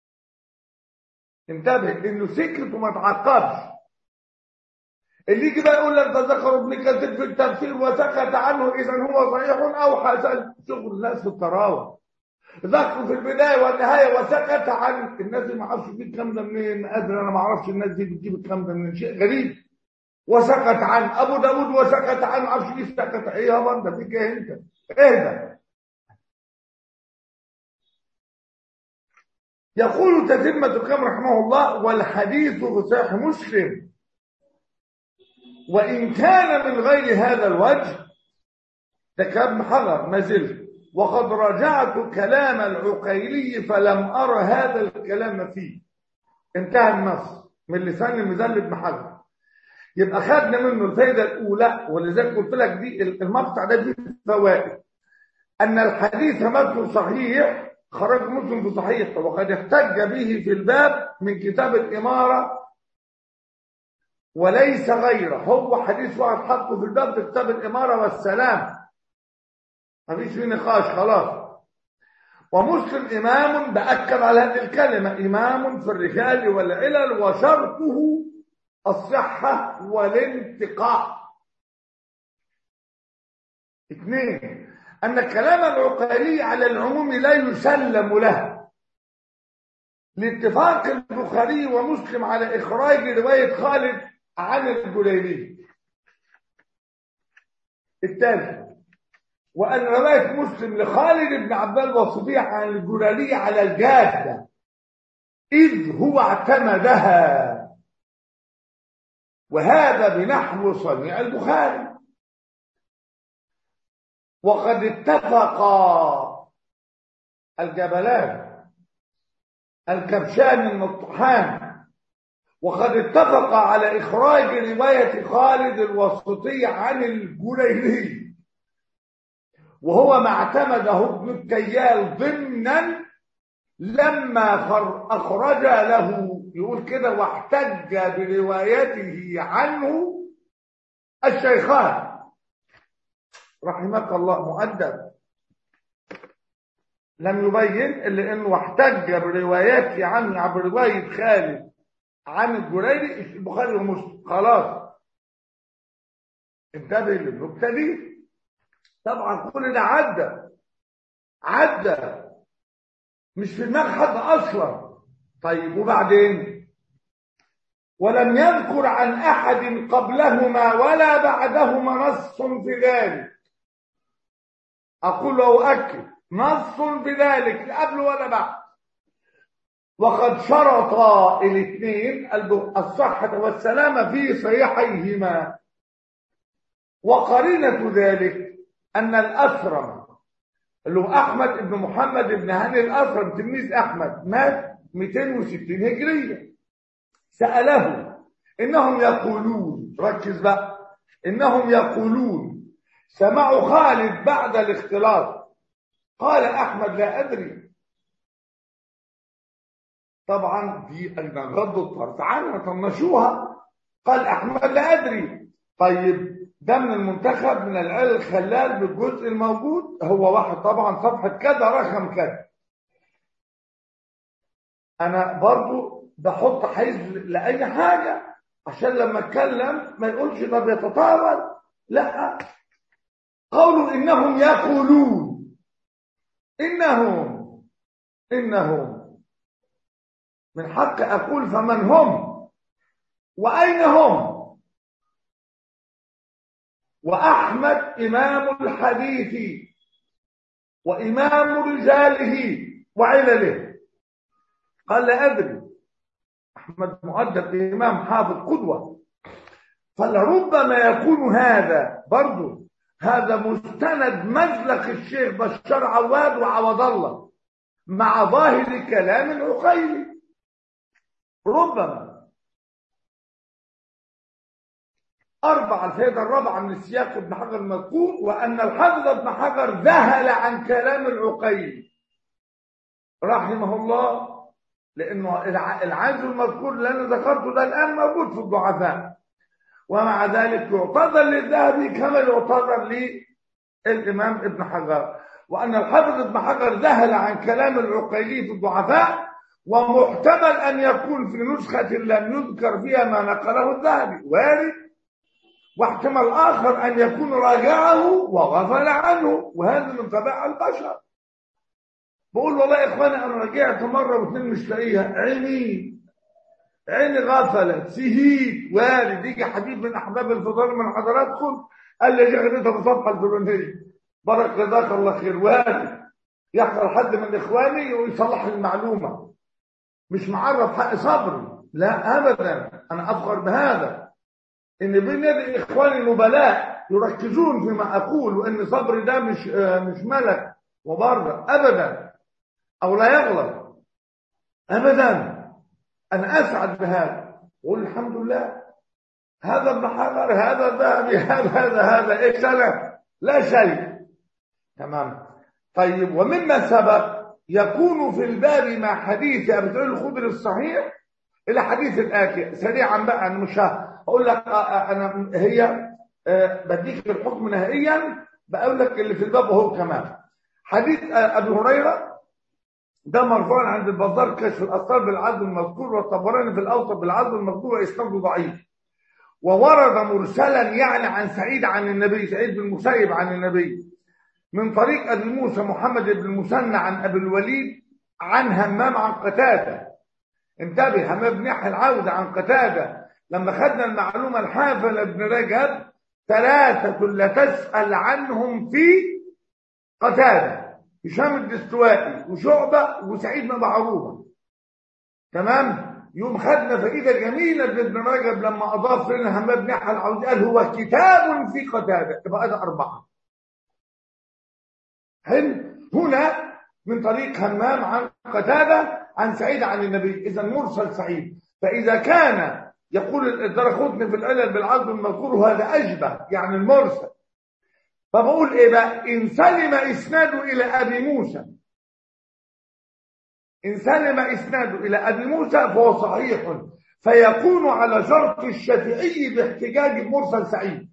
انتبه، انه سكت وما تعقبش. اللي يجي بقى يقول لك ده ذكر ابن كثير في التفسير وسكت عنه اذا هو صحيح او حسن، شغل الناس في التراوح. ذكروا في البدايه والنهايه وسكت عن الناس اللي ما اعرفش تجيب الكلام ده منين، ادري انا ما اعرفش الناس دي بتجيب الكلام ده منين، شيء غريب. وسكت عن ابو داود وسكت عن ما اعرفش ليه سكت. ايه يا بابا ده فيك ايه انت؟ اهدى. يقول تتمة الكلام رحمه الله: والحديث في صحيح مسلم وان كان من غير هذا الوجه. ده كلام حجر ما زلت، وقد راجعت كلام العقيلي فلم أرى هذا الكلام فيه. انتهى النص من لسان الميزان لابن حجر. يبقى خدنا منه الفائدة الأولى، ولذلك قلت لك دي المقطع ده فيه فوائد. أن الحديث متن صحيح خرج مسلم في صحيح، وقد احتج به في الباب من كتاب الإمارة وليس غيره. هو حديث واحد حطه في الباب في كتاب الإمارة والسلام، مفيش فيه نقاش خلاص. ومسلم إمام بأكد على هذه الكلمة، إمام في الرجال والعلل وشرطه الصحة والانتقاء. اثنين، أن كلام العقيلي على العموم لا يسلم له، لاتفاق البخاري ومسلم على إخراج رواية خالد عن الجليلي. الثالث، وأن رواية مسلم لخالد بن عبد الواسطي عن الجلالي على الجادة، إذ هو اعتمدها، وهذا بنحو صنيع البخاري. وقد اتفق الجبلان الكبشان النطحان، وقد اتفق على إخراج رواية خالد الواسطي عن الجليلي، وهو ما اعتمده ابن الكيال ضمنا لما أخرج له، يقول كده: واحتج بروايته عنه الشيخان. رحمك الله، مؤدب لم يبين إلا أنه احتج بروايته عنه عبر رواية خالد عن الجريري البخاري ومسلم. خلاص انتبه للنكتة دي. طبعا كل ده عدى عدى مش في دماغ حد اصلا. طيب وبعدين؟ ولم يذكر عن احد قبلهما ولا بعدهما نص في ذلك. اقول له اؤكد، نص في ذلك لا قبل ولا بعد. وقد شرط الاثنين الصحة والسلامة في صحيحيهما. وقرينة ذلك أن الأثرم اللي هو أحمد بن محمد بن هاني الأثرم تلميذ أحمد مات مئتين وستين هجرية. سأله: إنهم يقولون، ركز بقى، إنهم يقولون سمعوا خالد بعد الاختلاط. قال أحمد: لا أدري. طبعا دي أن غضوا الطرف عنها طنشوها. قال أحمد: لا أدري. طيب ده من المنتخب من العلل الخلال بالجزء الموجود، هو واحد طبعا صفحة كذا رقم كذا. أنا برضو بحط حيز لأي حاجة عشان لما أتكلم ما يقولش ده بيتطاول. لا، قولوا إنهم يقولون، إنهم إنهم من حق أقول فمن هم وأين هم؟ وأحمد إمام الحديث وإمام رجاله وعلله. قال لا أدري، أحمد مؤدب إمام حافظ قدوة، فلربما يكون هذا برضه هذا مستند مزلق الشيخ بشار عواد وعوض الله مع ظاهر كلام العقيلي. ربما أربعة الفائدة الرابعة من السياق ابن حجر المذكور، وأن الحافظ ابن حجر ذهل عن كلام العقيلي رحمه الله، لأنه العجز المذكور اللي أنا ذكرته ده الآن موجود في الضعفاء، ومع ذلك يعتذر للذهبي كما يعتذر للإمام ابن حجر، وأن الحافظ ابن حجر ذهل عن كلام العقيلي في الضعفاء، ومحتمل أن يكون في نسخة لم يذكر فيها ما نقله الذهبي وارد، واحتمال آخر أن يكون راجعه وغفل عنه، وهذا من طبيعة البشر. بقول والله يا إخواني أنا رجعت مرة واثنين مش لاقيها، عيني عيني غفلت سهيت، وارد يجي حبيب من أحباب الفضل من حضراتكم قال لي يا شيخ أنت في الصفحة الفلانية بارك جزاك الله خير، وارد يحصل حد من إخواني ويصلح المعلومة، مش معرف حق صبري، لا أبدا، أنا أفخر بهذا ان بين يدي اخواني النبلاء يركزون فيما اقول، وان صبري ده مش مش ملك وبره ابدا، او لا يغلط ابدا. انا اسعد بهذا واقول الحمد لله. هذا ابن حجر، هذا الذهبي، هذا هذا هذا ايش انا؟ لا شيء. تمام. طيب، ومما سبق يكون في الباب مع حديث ابي سعيد الخدري الصحيح الى حديث الاتي سريعا بقى. انا مش هقول لك انا هي بديك الحكم نهائيا، بقول لك اللي في الباب اهو. كمان حديث ابي هريره ده مرفوع عند البزار كشف الاثار بالعدل المذكور، والطبراني في الاوسط بالعدل المذكور، واسناده ضعيف. وورد مرسلا يعني عن سعيد عن النبي، سعيد بن المسيب عن النبي، من طريق ابي موسى محمد بن المثنى عن ابي الوليد عن همام عن قتاده. انتبه، همام بن يحيى العوده عن قتاده. لما خدنا المعلومه الحافله ابن رجب ثلاثه لا تسال عنهم في قتاده، هشام الدستوائي وشعبه وسعيد بن معروفه. تمام. يوم خدنا فائده جميله بابن رجب لما اضاف لنا همام بن يحيى العوده قال هو كتاب في قتاده، يبقى ده اربعه. هنا من طريق همام عن قتاده عن سعيد عن النبي، اذا مرسل سعيد. فاذا كان يقول الدرقطني في العلل بالعدل المذكور وهذا اشبه يعني المرسل، فبقول ايه بقى؟ ان سلم اسناده الى ابي موسى، ان سلم اسناده الى ابي موسى فهو صحيح، فيكون على شرط الشافعي باحتجاج مرسل سعيد.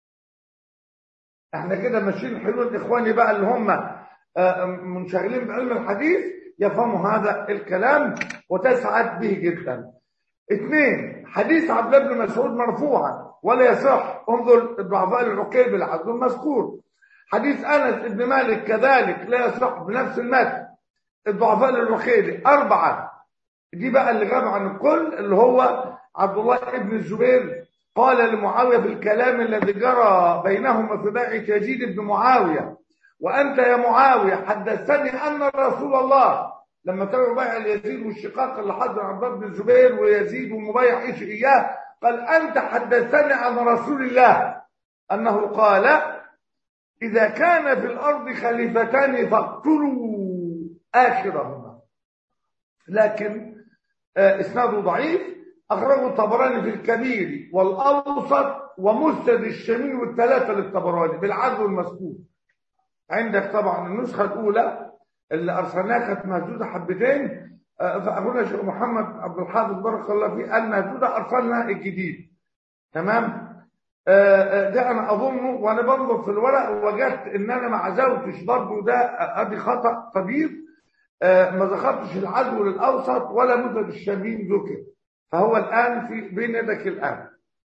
احنا كده ماشيين حلول اخواني بقى اللي هم منشغلين بعلم الحديث يفهموا هذا الكلام وتسعد به جدا. اثنين، حديث عبد الله بن مسعود مرفوعا ولا يصح، انظر الضعفاء العقيل بالعدل المذكور. حديث انس بن مالك كذلك لا يصح بنفس المتن، الضعفاء العقيل. اربعه، دي بقى اللي غاب عن الكل، اللي هو عبد الله بن الزبير قال لمعاويه في الكلام الذي جرى بينهما في بيعه يزيد بن معاويه: وانت يا معاويه حدثتني ان رسول الله، لما كانوا بيع يزيد والشقاق اللي حضر عبد الله بن الزبير ويزيد ومبايع ايش اياه، قال انت حدثتني عن رسول الله انه قال: اذا كان في الارض خليفتان فاقتلوا اخرهما. لكن اسناده ضعيف، اخرجه الطبراني في الكبير والاوسط ومسند الشامي والثلاثه للطبراني بالعدل المذكور. عندك طبعا النسخه الاولى اللي ارسلناها كانت مهزوزه حبتين، فاخونا الشيخ محمد عبد الحافظ بارك الله فيه قال مهزوزه، ارسلنا الجديد. تمام. ده انا اظنه وانا بنظر في الورق وجدت ان انا ما عزوتش برضه، ده ادي خطا كبير، ما ذكرتش العدل الاوسط ولا مسند الشامي ذكر، فهو الان في بين يدك الان.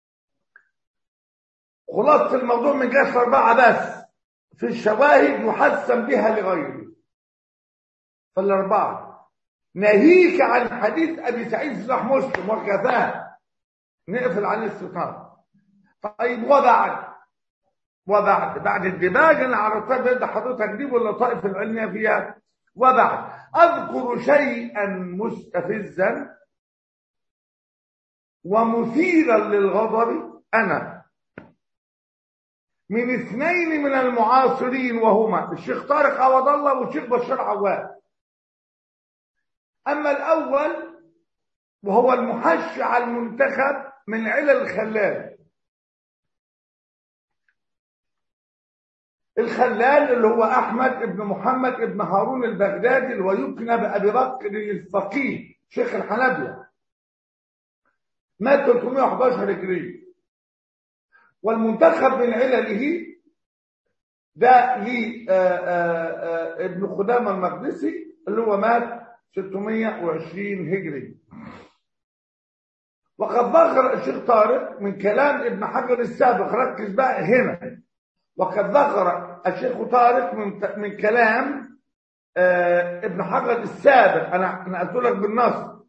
خلاصه الموضوع من جهه اربعه بس في الشواهد يحسن بها لغيره، فالاربعه ناهيك عن حديث ابي سعيد في صحيح مسلم وكذا نقفل عليه الستار. طيب وبعد وبعد بعد الدماج اللي عرفتها بدي حضرتك دي واللطائف العلميه فيها. وبعد اذكر شيئا مستفزا ومثيرا للغضب انا من اثنين من المعاصرين، وهما الشيخ طارق عوض الله والشيخ بشار عواد. اما الاول وهو المحشع المنتخب من علل الخلال. الخلال اللي هو احمد ابن محمد ابن هارون البغدادي اللي يكنى بابي بكر الفقيه شيخ الحنابلة، مات ثلاثمائة وأحد عشر هجري. والمنتخب من علله ده لابن خدامة المقدسي اللي هو مات ستمائة وعشرين هجري. وقد ذكر الشيخ طارق من كلام ابن حجر السابق، ركز بقى هنا، وقد ذكر الشيخ طارق من من كلام آه ابن حجر السابق، انا نقلت لك بالنص،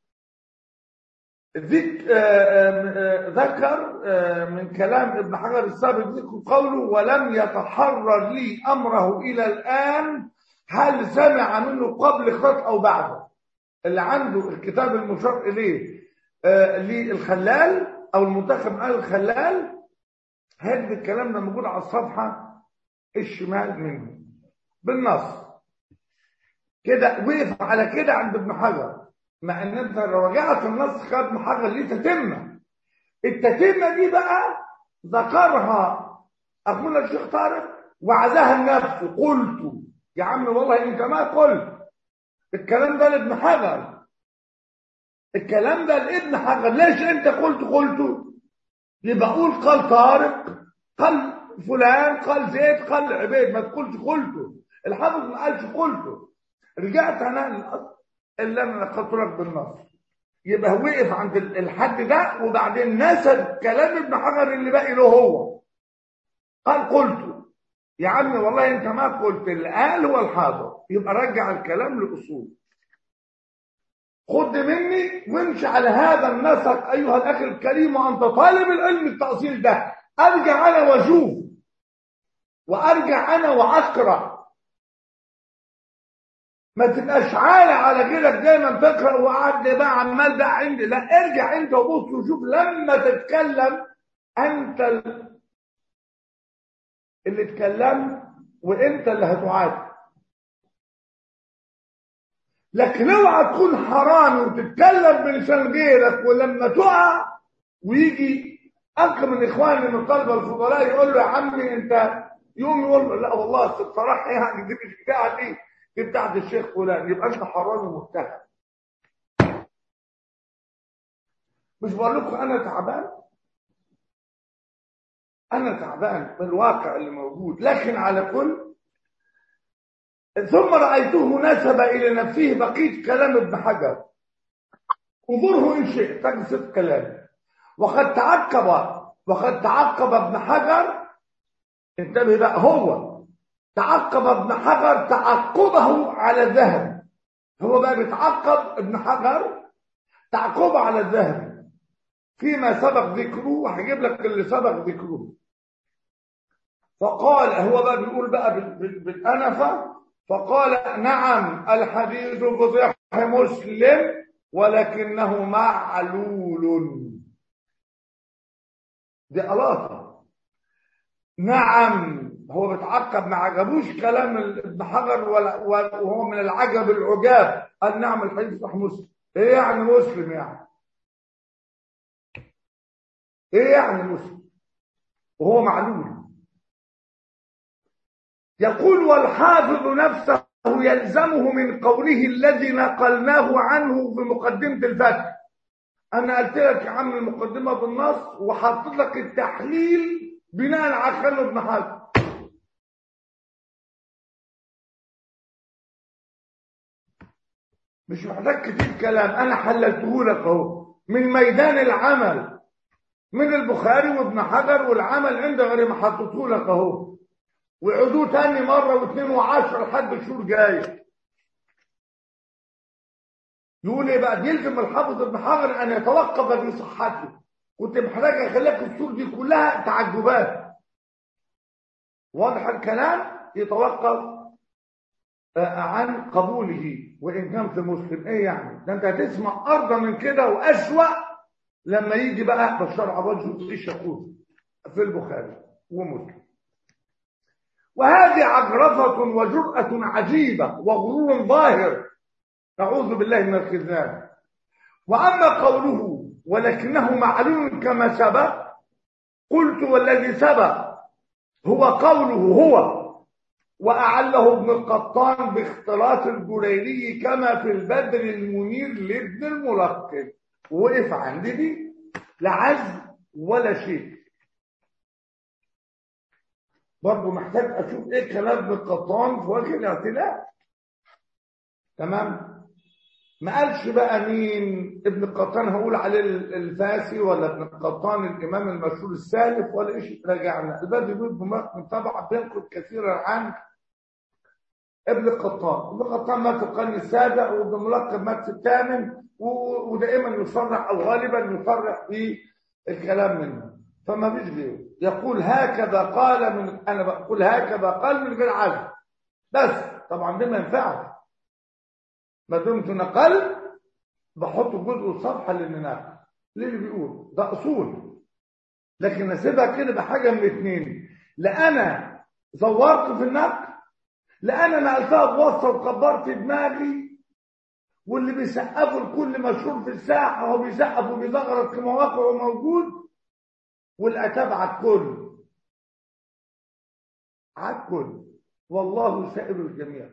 ذك آه آه ذكر آه من كلام ابن حجر السابق ذكر قوله ولم يتحرر لي امره الى الان هل سمع منه قبل خط او بعده. اللي عنده الكتاب المشار اليه آه للخلال او المنتخب آل الخلال، هذا الكلام ده موجود على الصفحه الشمال منه بالنص كده. وقف على كده عند ابن حجر، مع ان انت لو رجعت النص خد ابن حجر ليه تتمه. التتمه دي بقى ذكرها اخونا الشيخ طارق وعزاها لنفسه. قلت يا عم والله انت ما قلت الكلام ده لابن حجر، الكلام ده لابن حجر، ليش انت قلت قلته؟ يبقى قول قال طارق قال فلان قال زيد قال عبيد، ما تقولش قلته. الحافظ ما قالش قلته. رجعت انا للاصل اللي انا نقلت لك بالنص، يبقى وقف عند الحد ده وبعدين نسب كلام ابن حجر اللي باقي له هو قال قلته. يا عمي والله انت ما قلت، اللي قال هو الحاضر، يبقى رجع الكلام لاصول. خد مني وامشي على هذا النسق ايها الاخ الكريم، وانت طالب العلم التاصيل ده. ارجع انا واشوف، وارجع انا واقرا، ما تبقاش عالة على غيرك دايما تقرا وقعد بقى عمال بقى عندي. لا، ارجع انت وبص وشوف لما تتكلم انت اللي اتكلمت وانت اللي هتعاد. لكن اوعى تكون حرامي وتتكلم بلسان غيرك، ولما تقع ويجي اخ من اخواني من الطلبه الفضلاء يقول له يا عمي انت، يوم يقول له لا والله الصراحه يعني دي مش بتاعتي، دي بتاعت الشيخ فلان، يبقى انت حرامي ومتهم. مش بقول لكم انا تعبان، انا تعبان من الواقع اللي موجود. لكن على كل ثم رايته نسب الى نفسه بقيه كلام ابن حجر، انظره ان شئت تجسد كلامه. وقد تعقب وقد تعقب ابن حجر، انتبه بقى، هو تعقب ابن حجر تعقبه على الذهب. هو بقى بيتعقب ابن حجر تعقبه على الذهب فيما سبق ذكره، وهجيب لك اللي سبق ذكره. فقال، هو بقى بيقول بقى بالأنفة، فقال نعم الحديث في صحيح مسلم ولكنه معلول. دي ألاطة. نعم، هو بيتعقب، ما عجبوش كلام ابن حجر وهو من العجب العجاب. قال نعم الحديث صحيح مسلم. ايه يعني مسلم يعني؟ ايه يعني مسلم وهو معلول؟ يقول والحافظ نفسه يلزمه من قوله الذي نقلناه عنه في مقدمة الفتح. انا قلت لك يا عم المقدمة بالنص وحطيت لك التحليل بناء على كلام ابن حجر. مش محتاج كتير كلام، انا حللته لك اهو من ميدان العمل من البخاري وابن حجر، والعمل عند غير ما حطيته لك اهو، وعدوه تاني مره واثنين وعشرة لحد الشهور جايه. يقول ايه بقى؟ يلزم الحافظ ابن حجر ان يتوقف في صحته. كنت محتاج اخليك الصور دي كلها تعجبات. واضح الكلام؟ يتوقف عن قبوله وان كان في مسلم. ايه يعني؟ ده انت هتسمع ارضى من كده واسوأ لما يجي بقى بشار عباد ايش يقول في البخاري ومسلم. وهذه عجرفة وجرأة عجيبة وغرور ظاهر، نعوذ بالله من الخذلان. وأما قوله ولكنه معلوم كما سبق، قلت والذي سبق هو قوله هو، وأعله ابن القطان باختلاط الجريري كما في البدر المنير لابن الملقن. وقف عند دي لا عزم ولا شيء. برضه محتاج اشوف ايه كلام ابن القطان في وجه الاعتلاء. تمام؟ ما قالش بقى مين ابن القطان، هقول عليه الفاسي ولا ابن القطان الامام المشهور السالف ولا ايش. راجعنا البدر بن ملقن طبعا بينقل كثيرا عن ابن القطان. ابن القطان مات في القرن السابع وابن ملقن مات في الثامن، ودائما يصرح او غالبا يصرح في الكلام منه، فما فيش غيره. يقول هكذا قال، من انا بقول هكذا قال من غير عزم بس. طبعا ده ما ينفعش، ما دمت نقل بحط جزء الصفحه للنقل ليه اللي بيقول ده اصول. لكن اسيبها كده بحاجه من اثنين: لا انا زورت في النقل، لا انا نقلتها بوصه وكبرت دماغي، واللي بيسقفوا الكل مشهور في الساحه هو بيسقف وبيزغرط في مواقعه موجود، والاتاب على الكل على الكل، والله سائر الجميع.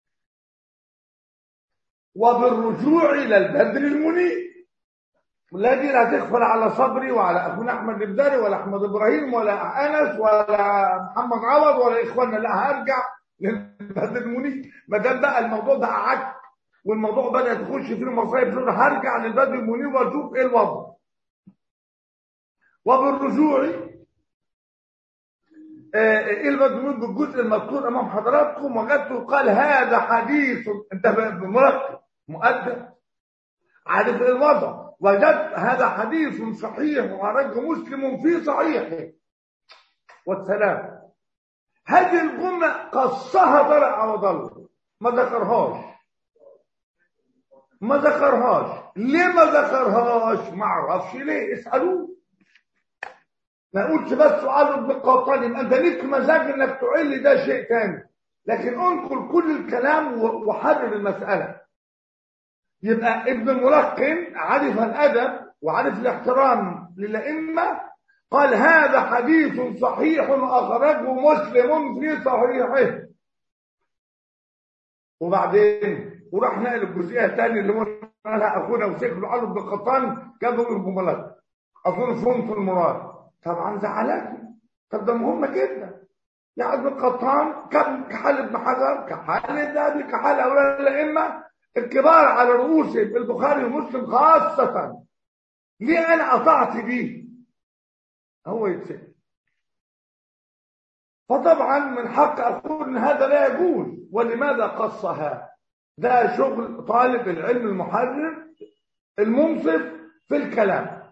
وبالرجوع الى البدر المنير الذي لا تغفل على صبري وعلى اخونا احمد البدري ولا احمد ابراهيم ولا انس ولا محمد عوض ولا اخواننا، لا هرجع للبدر المنير. ما دام بقى الموضوع ده عك والموضوع بدا يخش فيه المصايب، هرجع للبدر المنير واشوف ايه الوضع. وبالرجوع ايه البدر المنير بالجزء المذكور امام حضراتكم، وجدته قال هذا حديث، انت مركب مؤدب عارف ايه الوضع، وجدت هذا حديث صحيح وخرجه مسلم في صحيحه والسلام. هذه الجمله قصها طلع وضل، ما ذكرهاش ما ذكرهاش ليه ما ذكرهاش؟ ما اعرفش ليه، اسالوه. ما اقولش بس سؤال ابن القطان، يبقى انت ليك مزاج انك تعل لي ده شيء ثاني، لكن انقل كل الكلام وحرر المساله. يبقى ابن الملقن عرف الادب وعرف الاحترام للائمه، قال هذا حديث صحيح اخرجه مسلم في صحيحه. وبعدين وراح نقل الجزئيه الثانيه اللي هو قالها اخونا وشيخ علي بن القطان كان بيقول ابن الملقن، اظن فهمت المراد. طبعا زعلتني، طب ده مهمه جدا. يعني ابن القطان كان كحال ابن حجر كحال الذهبي كحال اولاد الائمه الكبار على رؤوسهم البخاري ومسلم خاصه. ليه انا قطعت دي؟ هو يتسال. فطبعا من حق اقول ان هذا لا يجوز. ولماذا قصها؟ ده شغل طالب العلم المحرر المنصف في الكلام.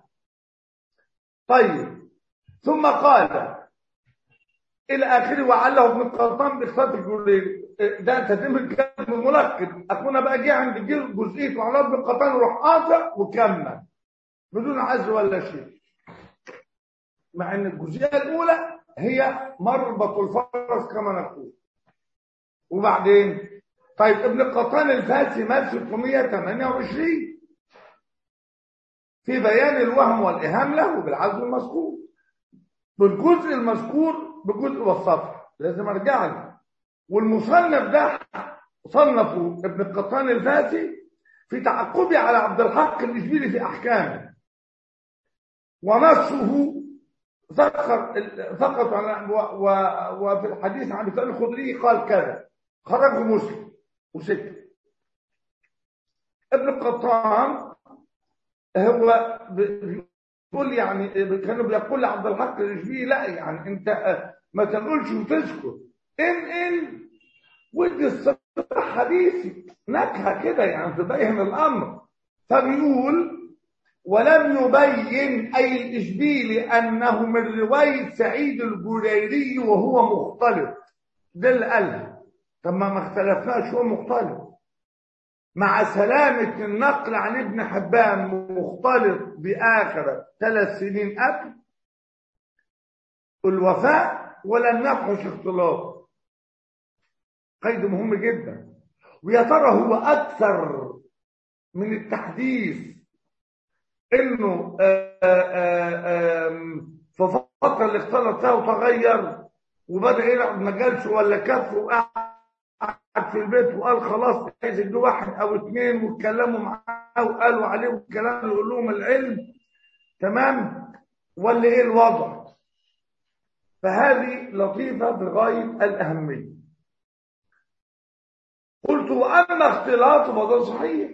طيب ثم قال الى اخره وعله ابن القطان باختصار الجزئيه. ده تتم الكلام الملقن. اخونا بقى جه عند جزئيه وعلى ابن القطان وروح قاطع وكمل بدون عز ولا شيء، مع ان الجزئيه الاولى هي مربط الفرس كما نقول. وبعدين طيب ابن القطان الفاسي مات ستمائة وثمانية وعشرين في بيان الوهم والايهام له بالعزم المذكور، بالجزء المذكور بجزء والصفحه لازم ارجع له. والمصنف ده صنفه ابن القطان الفاسي في تعقبه على عبد الحق الاشبيلي في احكامه، ونصه ذكر فقط وفي الحديث عن سعيد الخدري قال كذا خرجه مسلم وسكت. ابن القطان هو بيقول يعني كانوا بيقول لعبد الحق الاشبيلي لا يعني انت ما تقولش وتسكت، ان ان ودي الصراحه حديثي نكهه كده يعني تبين الامر، فبيقول ولم يبين أي الإشبيلي أنه من رواية سعيد الجريري وهو مختلط. ده اللي قالها. طب ما ما اختلفناش، هو مختلط مع سلامة النقل عن ابن حبان مختلط بآخر ثلاث سنين قبل الوفاة ولم يفحش اختلاط. قيد مهم جدا. ويا ترى هو أكثر من التحديث انه آآ آآ في فتره اللي اختلط فيها وتغير وبدا يلعب ما جالش ولا كف وقعد في البيت وقال خلاص عايز يجي واحد او اثنين واتكلموا معاه وقالوا عليه الكلام يقول لهم العلم تمام ولا ايه الوضع؟ فهذه لطيفه بغايه الاهميه. قلت واما اختلاطه فده صحيح،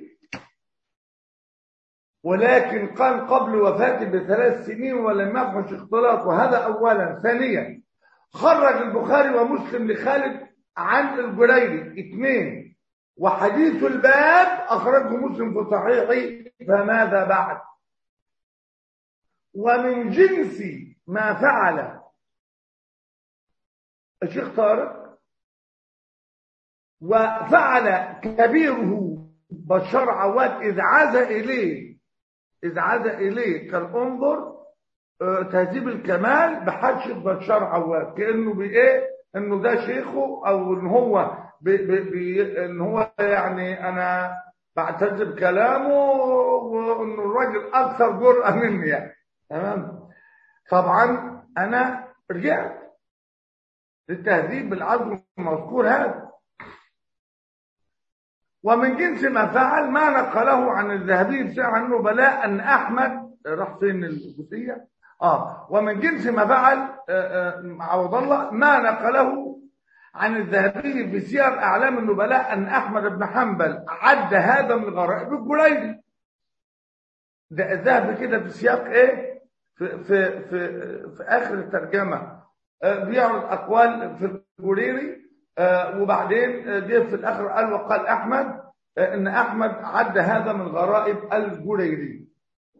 ولكن كان قبل وفاته بثلاث سنين ولم يفحش اختلاط، وهذا اولا. ثانيا خرج البخاري ومسلم لخالد عن الجريري اثنين، وحديث الباب اخرجه مسلم في صحيحه. فماذا بعد؟ ومن جنس ما فعل الشيخ طارق وفعل كبيره بشار عواد إذ عاد إليه إذ عاد إليه كان انظر آه تهذيب الكمال بحدشة بشار عواد، كأنه بإيه؟ إنه ده شيخه، أو إن هو بي بي بي إن هو يعني أنا بعتز بكلامه وإنه الراجل أكثر جرأة مني يعني. تمام؟ طبعا أنا رجعت للتهذيب بالعزم المذكور هذا. ومن جنس ما فعل ما نقله عن الذهبي في عن النبلاء أن أحمد راح فين الجزئية؟ آه ومن جنس ما فعل آه آه عوض الله ما نقله عن الذهبي في سير أعلام النبلاء أن أحمد بن حنبل عد هذا من غرائب الجريري. ده الذهبي كده في سياق إيه؟ في في في, في آخر الترجمة آه بيعرض أقوال في الجريري. آه وبعدين جه في الاخر قال وقال احمد آه ان احمد عد هذا من غرائب الجريري،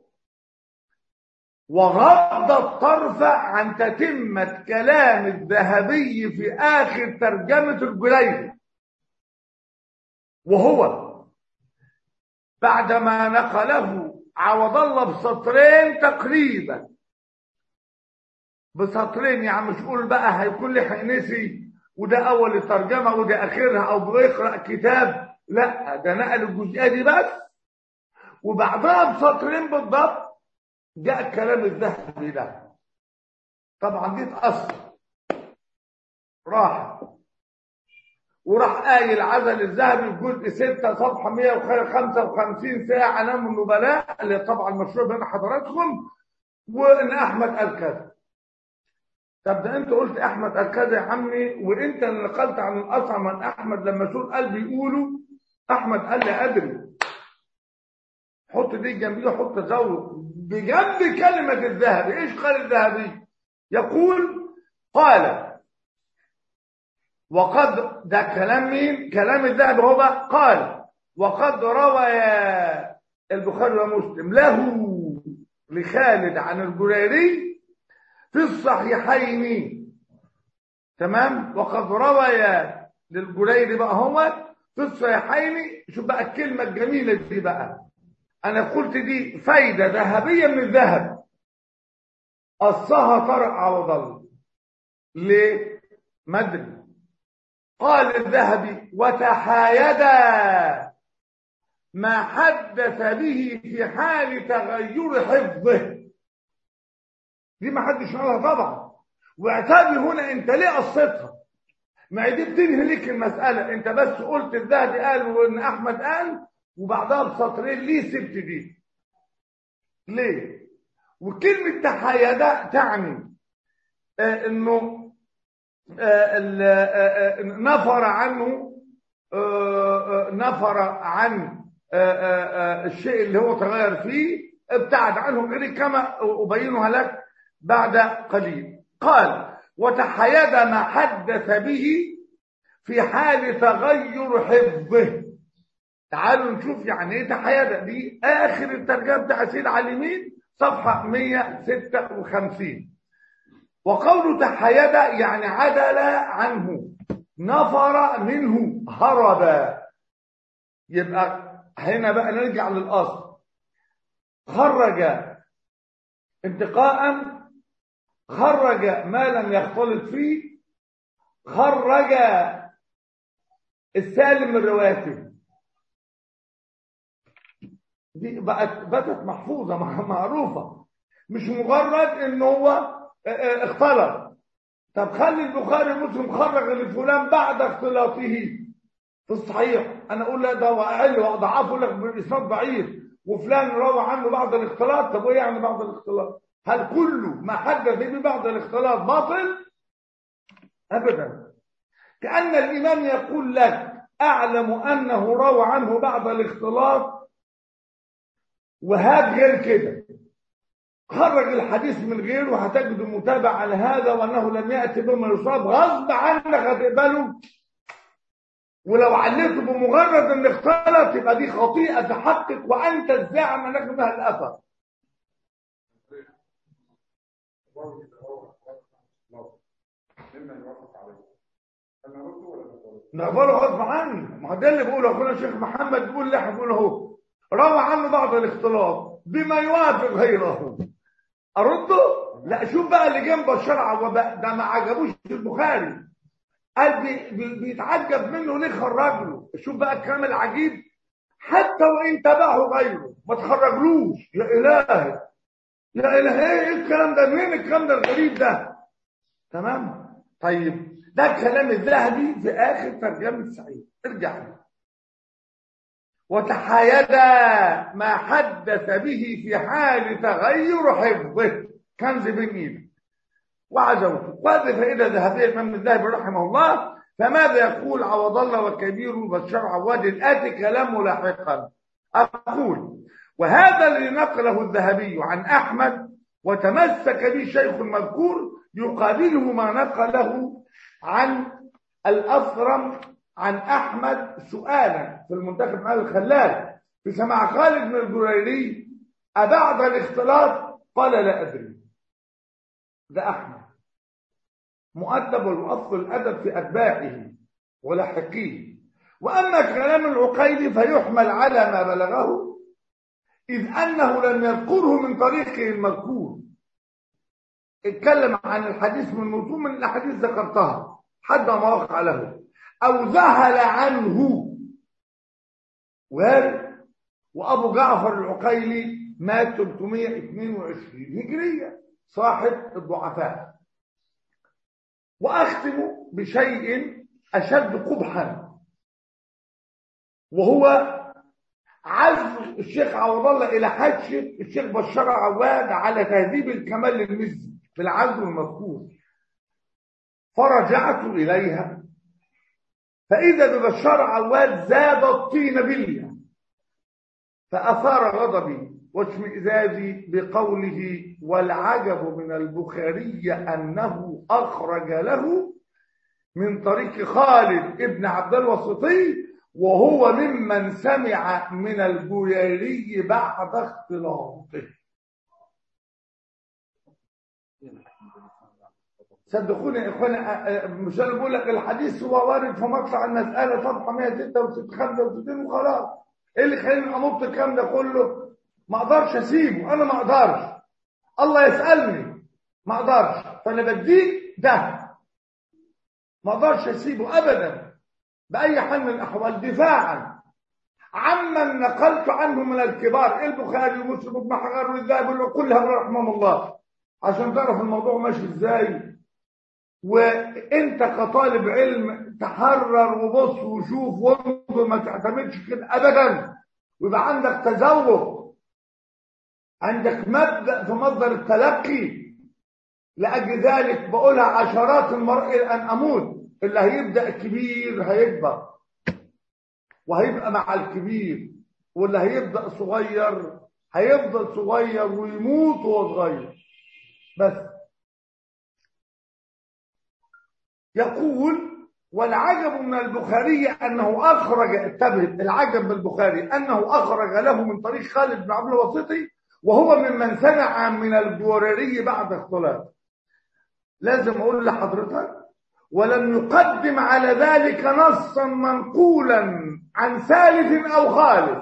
وغض الطرف عن تتمة كلام الذهبي في اخر ترجمة الجريري، وهو بعدما نقله عوض الله بسطرين تقريبا، بسطرين يعني مش قول بقى هيكون لي حينسي وده اول الترجمه وده اخرها او بيقرا كتاب، لا ده نقل الجزئيه دي بس، وبعدها بسطرين بالضبط جاء كلام الذهبي ده. طبعا دي اتأثر راح وراح قايل عزل الذهبي في جزء ستة صفحه مئة وخمسة وخمسين ساعه اعلام النبلاء اللي طبعا مشهور بين حضراتكم، وان احمد قال كذا. طب ده انت قلت احمد قال كذا يا عمي، وانت اللي نقلت عن الاصعب عن احمد لما سول قال بيقولوا احمد قال لي ادري. حط دي جنبيه، حط زود بجنب كلمه الذهبي. ايش قال الذهبي؟ يقول قال وقد، ده كلام مين؟ كلام الذهبي هو بقى. قال وقد روى البخاري ومسلم له لخالد عن الجريري في الصحيحين. تمام؟ وقد روى للجريري بقى هو في الصحيحين. شوف بقى الكلمة الجميلة دي بقى، أنا قلت دي فايدة ذهبية من الذهب قصها طارق عوض الله. ليه؟ مدري. قال الذهبي وتحايدا ما حدث به في حال تغير حفظه. دي ما حدش قالها طبعا، واعتبر هنا انت ليه قصتها؟ ما هي دي بتنهي ليك المساله، انت بس قلت الذهبي قال وان احمد قال وبعدها بسطرين، ليه سبت دي؟ ليه؟ وكلمه تحايدا تعني آه انه آه آه نفر عنه آه آه نفر عن آه آه الشيء اللي هو تغير فيه، ابتعد عنه غير كما ابينها لك بعد قليل. قال وتحيد ما حدث به في حال تغير حفظه. تعالوا نشوف يعني ايه تحيدا. دي اخر الترجمه بتاع سيد على اليمين صفحه مية وستة وخمسين. وقوله تحيدا يعني عدل عنه، نفر منه، هرب. يبقى هنا بقى نرجع للاصل. خرج انتقاء، خرج ما لم يختلط فيه، خرج السالم من رواتب. دي بقت باتت محفوظه معروفه، مش مجرد ان هو اختلط. طب خلي البخاري ومسلم خرج لفلان بعد اختلاطه في الصحيح، انا اقول لا ده اقل واضعافه، اقول لك بالاسناد ضعيف، وفلان روى عنه بعض الاختلاط. طب ايه يعني بعض الاختلاط؟ هل كل ما حدث به بعض الاختلاط باطل؟ ابدا. كأن الامام يقول لك اعلم انه روى عنه بعض الاختلاط، وهات غير كده، خرج الحديث من غيره، هتجد متابع على هذا، وانه لم ياتي بما يصاب، غصب عنك هتقبله. ولو عليته بمجرد ان اختلط يبقى دي خطيئه تحقق، وانت الزاعم انك بها الاثر. نقبله غصب عنه. ما هو ده اللي بيقوله اخونا الشيخ محمد، بيقول اللي احنا بنقوله اهو، روى عنه بعض الاختلاط بما يوافق غيره، ارده؟ لا، شوف بقى اللي جنبه الشرع وبقى ده ما عجبوش البخاري، قال بي بي بيتعجب منه ليه خرج له. شوف بقى الكلام العجيب، حتى وان تبعه غيره ما تخرجلوش. يا الهي يا الهي، ايه الكلام ده؟ مين الكلام ده الغريب ده؟ تمام. طيب ده كلام الذهبي في اخر ترجمه سعيد. ارجع له. وتحايد ما حدث به في حال تغير حفظه، كنز بين ايده وعزوته. وهذه فائده ذهبيه الامام الذهبي رحمه الله. فماذا يقول عوض الله والكبير بشار عواد الاتي كلامه لاحقا؟ اقول وهذا الذي نقله الذهبي عن احمد وتمسك به الشيخ المذكور يقابله ما نقله عن الاصرم عن احمد سؤالا في المنتخب مع الخلال في سماع خالد بن الجريري ابعد الاختلاط؟ قال لا ادري. ده احمد مؤدب والاصل الادب في اتباعه ولاحقيه. واما كلام العقيلي فيحمل على ما بلغه، اذ انه لم يذكره من طريقه المذكور. اتكلم عن الحديث من نصوص من الاحاديث ذكرتها حتى ما وقع له، او ذهل عنه وارد. وابو جعفر العقيلي مات ثلاثمائة واثنين وعشرين هجريه، صاحب الضعفاء. واختم بشيء اشد قبحا، وهو عزو الشيخ عوض الله الى حاشيه الشيخ بشار عواد على تهذيب الكمال للمزي في العزو المذكور. فرجعت اليها فاذا ببشار عواد زاد الطين بليه، فاثار غضبي واشمئزازي بقوله والعجب من البخاري انه اخرج له من طريق خالد ابن عبد الواسطي، وهو ممن سمع من البويري بعد اختلاطه. صدقوني يا اخوانا، مش انا بقول لك الحديث هو وارد في مقطع المساله صفحه مية وستة وستين خمسة وستين وخلاص. ايه اللي خليني انط الكلام ده كله؟ ما اقدرش اسيبه، انا ما اقدرش. الله يسالني ما اقدرش، فانا بديك ده ما اقدرش اسيبه ابدا باي حال من الاحوال، دفاعا عمن نقلت عنه من الكبار البخاري ومسلم وابن حجر والذهبي وكل هؤلاء رحمهم الله، عشان تعرف الموضوع ماشي ازاي. وانت كطالب علم تحرر وبص وشوف وانظر، ما تعتمدش كده ابدا، ويبقى عندك تذوق، عندك مبدأ في مصدر التلقي. لأجل ذلك بقولها عشرات المرات إلى أن أموت، اللي هيبدأ كبير هيكبر وهيبقى مع الكبير، واللي هيبدأ صغير هيفضل صغير ويموت وهو صغير. بس يقول والعجب من البخاري أنه أخرج، انتبه، العجب من البخاري أنه أخرج له من طريق خالد بن عبد الواسطي وهو ممن سمع من الجورري بعد اختلاط. لازم أقول لحضرتك ولم يقدم على ذلك نصا منقولا عن سالف أو خالف،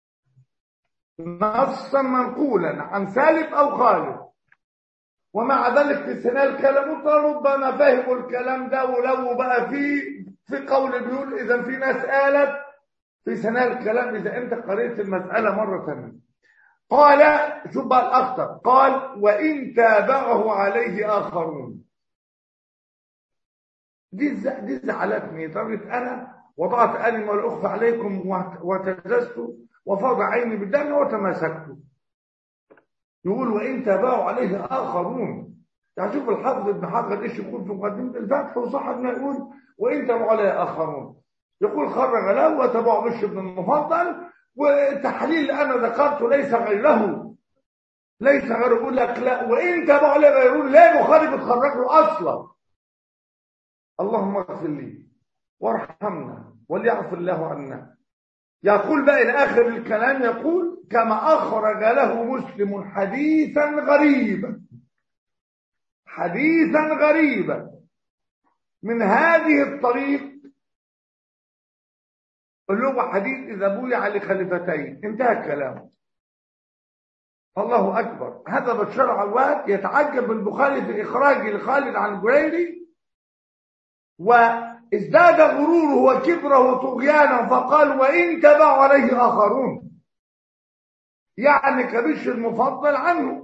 نصا منقولا عن سالف أو خالف، ومع ذلك في سنة الكلام ربما فهموا الكلام ده ولو بقى في في قول بيقول إذا في ناس قالت في سنة الكلام. إذا أنت قريت المسألة مرة ثانية قال، شوف بقى الأخطر، قال وإن تابعه عليه آخرون. دي دي زعلتني لدرجة أنا وضعت أني ولا أخفى عليكم وتجزت وفاض عيني بالدم وتماسكت. يقول وإن تابعوا عليه آخرون. يعني شوف الحافظ ابن حجر ايش يقول في مقدمة الفتح، وصاحبنا يقول وإن تابعوا عليه آخرون، يقول خرج له وتابعوا بشر بن المفضل، والتحليل اللي أنا ذكرته ليس غيره، ليس غيره. يقول لك لا وإن تابعوا عليه غيرون، لا بخاري بتخرج له أصلا. اللهم اغفر لي وارحمنا وليعفو الله عنا. يقول بقى إلى آخر الكلام، يقول كما أخرج له مسلم حديثا غريبا، حديثا غريبا من هذه الطريق اللي هو حديث إذا بويع لخليفتين. انتهى الكلام. الله أكبر. هذا بشار عواد يتعجب البخاري في إخراجه لخالد عن جريري، وازداد غروره وكبره طغيانا فقال وإن تبعوا عليه آخرون، يعني كبشر المفضل عنه.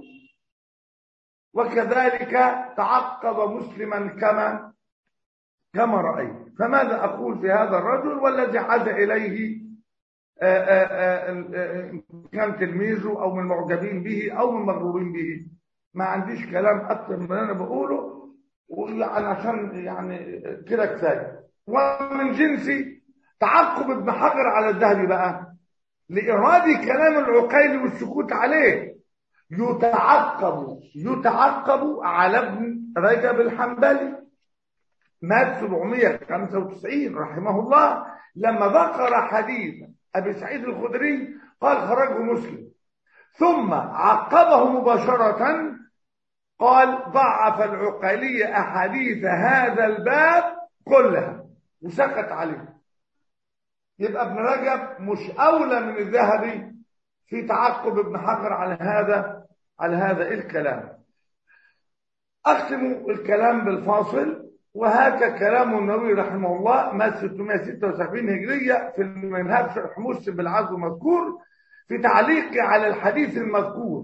وكذلك تعقب مسلما كما كما رأيت. فماذا أقول في هذا الرجل والذي عاد إليه آآ آآ كان تلميذه أو من المعجبين به أو من المغرورين به؟ ما عنديش كلام أكثر من أنا بقوله، ويعني عشان يعني كده كفايه. ومن جنسي تعقب ابن حجر على الذهبي بقى لإراد كلام العقيلي والسكوت عليه. يتعقب يتعقب على ابن رجب الحنبلي، مات سبعمائة وخمسة وتسعين رحمه الله، لما ذكر حديث أبي سعيد الخدري قال خرجه مسلم، ثم عقبه مباشرة قال ضعف العقيلي أحاديث هذا الباب كلها وسكت عليه. يبقى ابن رجب مش أولى من الذهبي في تعقب ابن حجر على هذا على هذا الكلام. أختم الكلام بالفاصل. وهذا كلام النووي رحمه الله مات ستمائة وستة وسبعين هجرية في المنهج شرح مسلم بالعزو المذكور في تعليقه على الحديث المذكور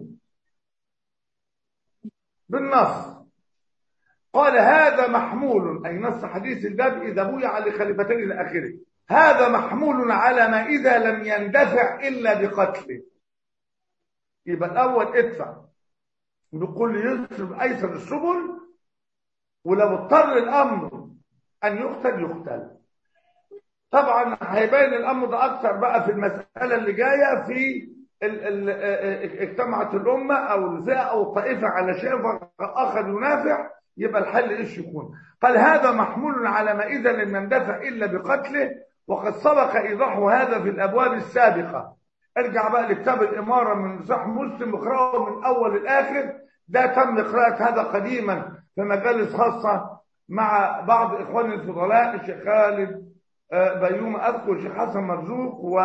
بالنص. قال هذا محمول، أي نص حديث الباب إذا بويع لخليفتين إلى آخره، هذا محمول على ما إذا لم يندفع إلا بقتله. يبقى الأول ادفع بكل يسر أيسر السبل، ولو اضطر الأمر أن يقتل يقتل. طبعا هيبين الأمر ده أكثر بقى في المسألة اللي جاية في ال ال اجتمعت الأمة أو الفئة أو الطائفة على شيء آخر ينافع، يبقى الحل إيش يكون؟ قال هذا محمول على ما إذا لم يندفع إلا بقتله، وقد سبق إيضاح هذا في الأبواب السابقة. ارجع بقى لكتاب الإمارة من صحيح مسلم اقرأه من أول الآخر، ده تم قراءة هذا قديما في مجالس خاصة مع بعض إخواني الفضلاء، الشيخ خالد بيوم أذكر، الشيخ حسن مرزوق، و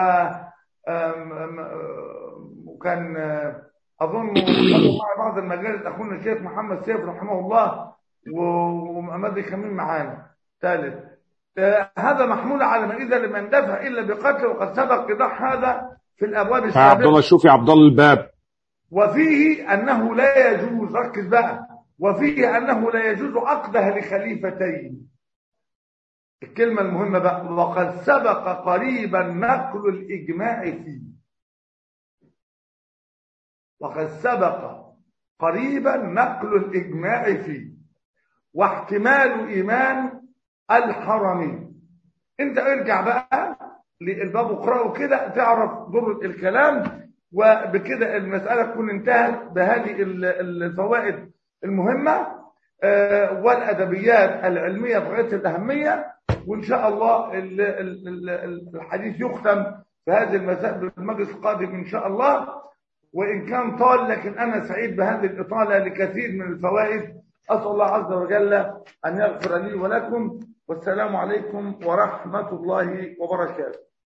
وكان أظن مع بعض المجالس أخونا الشيخ محمد سيف رحمه الله ومحمد كمين معانا ثالث. هذا محمول على ما إذا لم يندفع إلا بقتل، وقد سبق إيضاح هذا في الأبواب السابقة. عبد الله شوفي عبد الله الباب. وفيه أنه لا يجوز، ركز بقى، وفيه أنه لا يجوز عقدها لخليفتين. الكلمة المهمة بقى، وقد سبق قريبا نقل الإجماع فيه. وقد سبق قريبا نقل الإجماع فيه واحتمال إيمان الحرمين. انت ارجع بقى للباب واقرأه كده تعرف ضرر الكلام، وبكده المسألة تكون انتهت بهذه الفوائد المهمة والأدبيات العلمية بغاية الأهمية. وإن شاء الله ال- ال- ال- الحديث يختم في هذه المساء بالمجلس القادم إن شاء الله. وإن كان طال لكن أنا سعيد بهذه الإطالة لكثير من الفوائد. أسأل الله عز وجل أن يغفر لي ولكم، والسلام عليكم ورحمة الله وبركاته.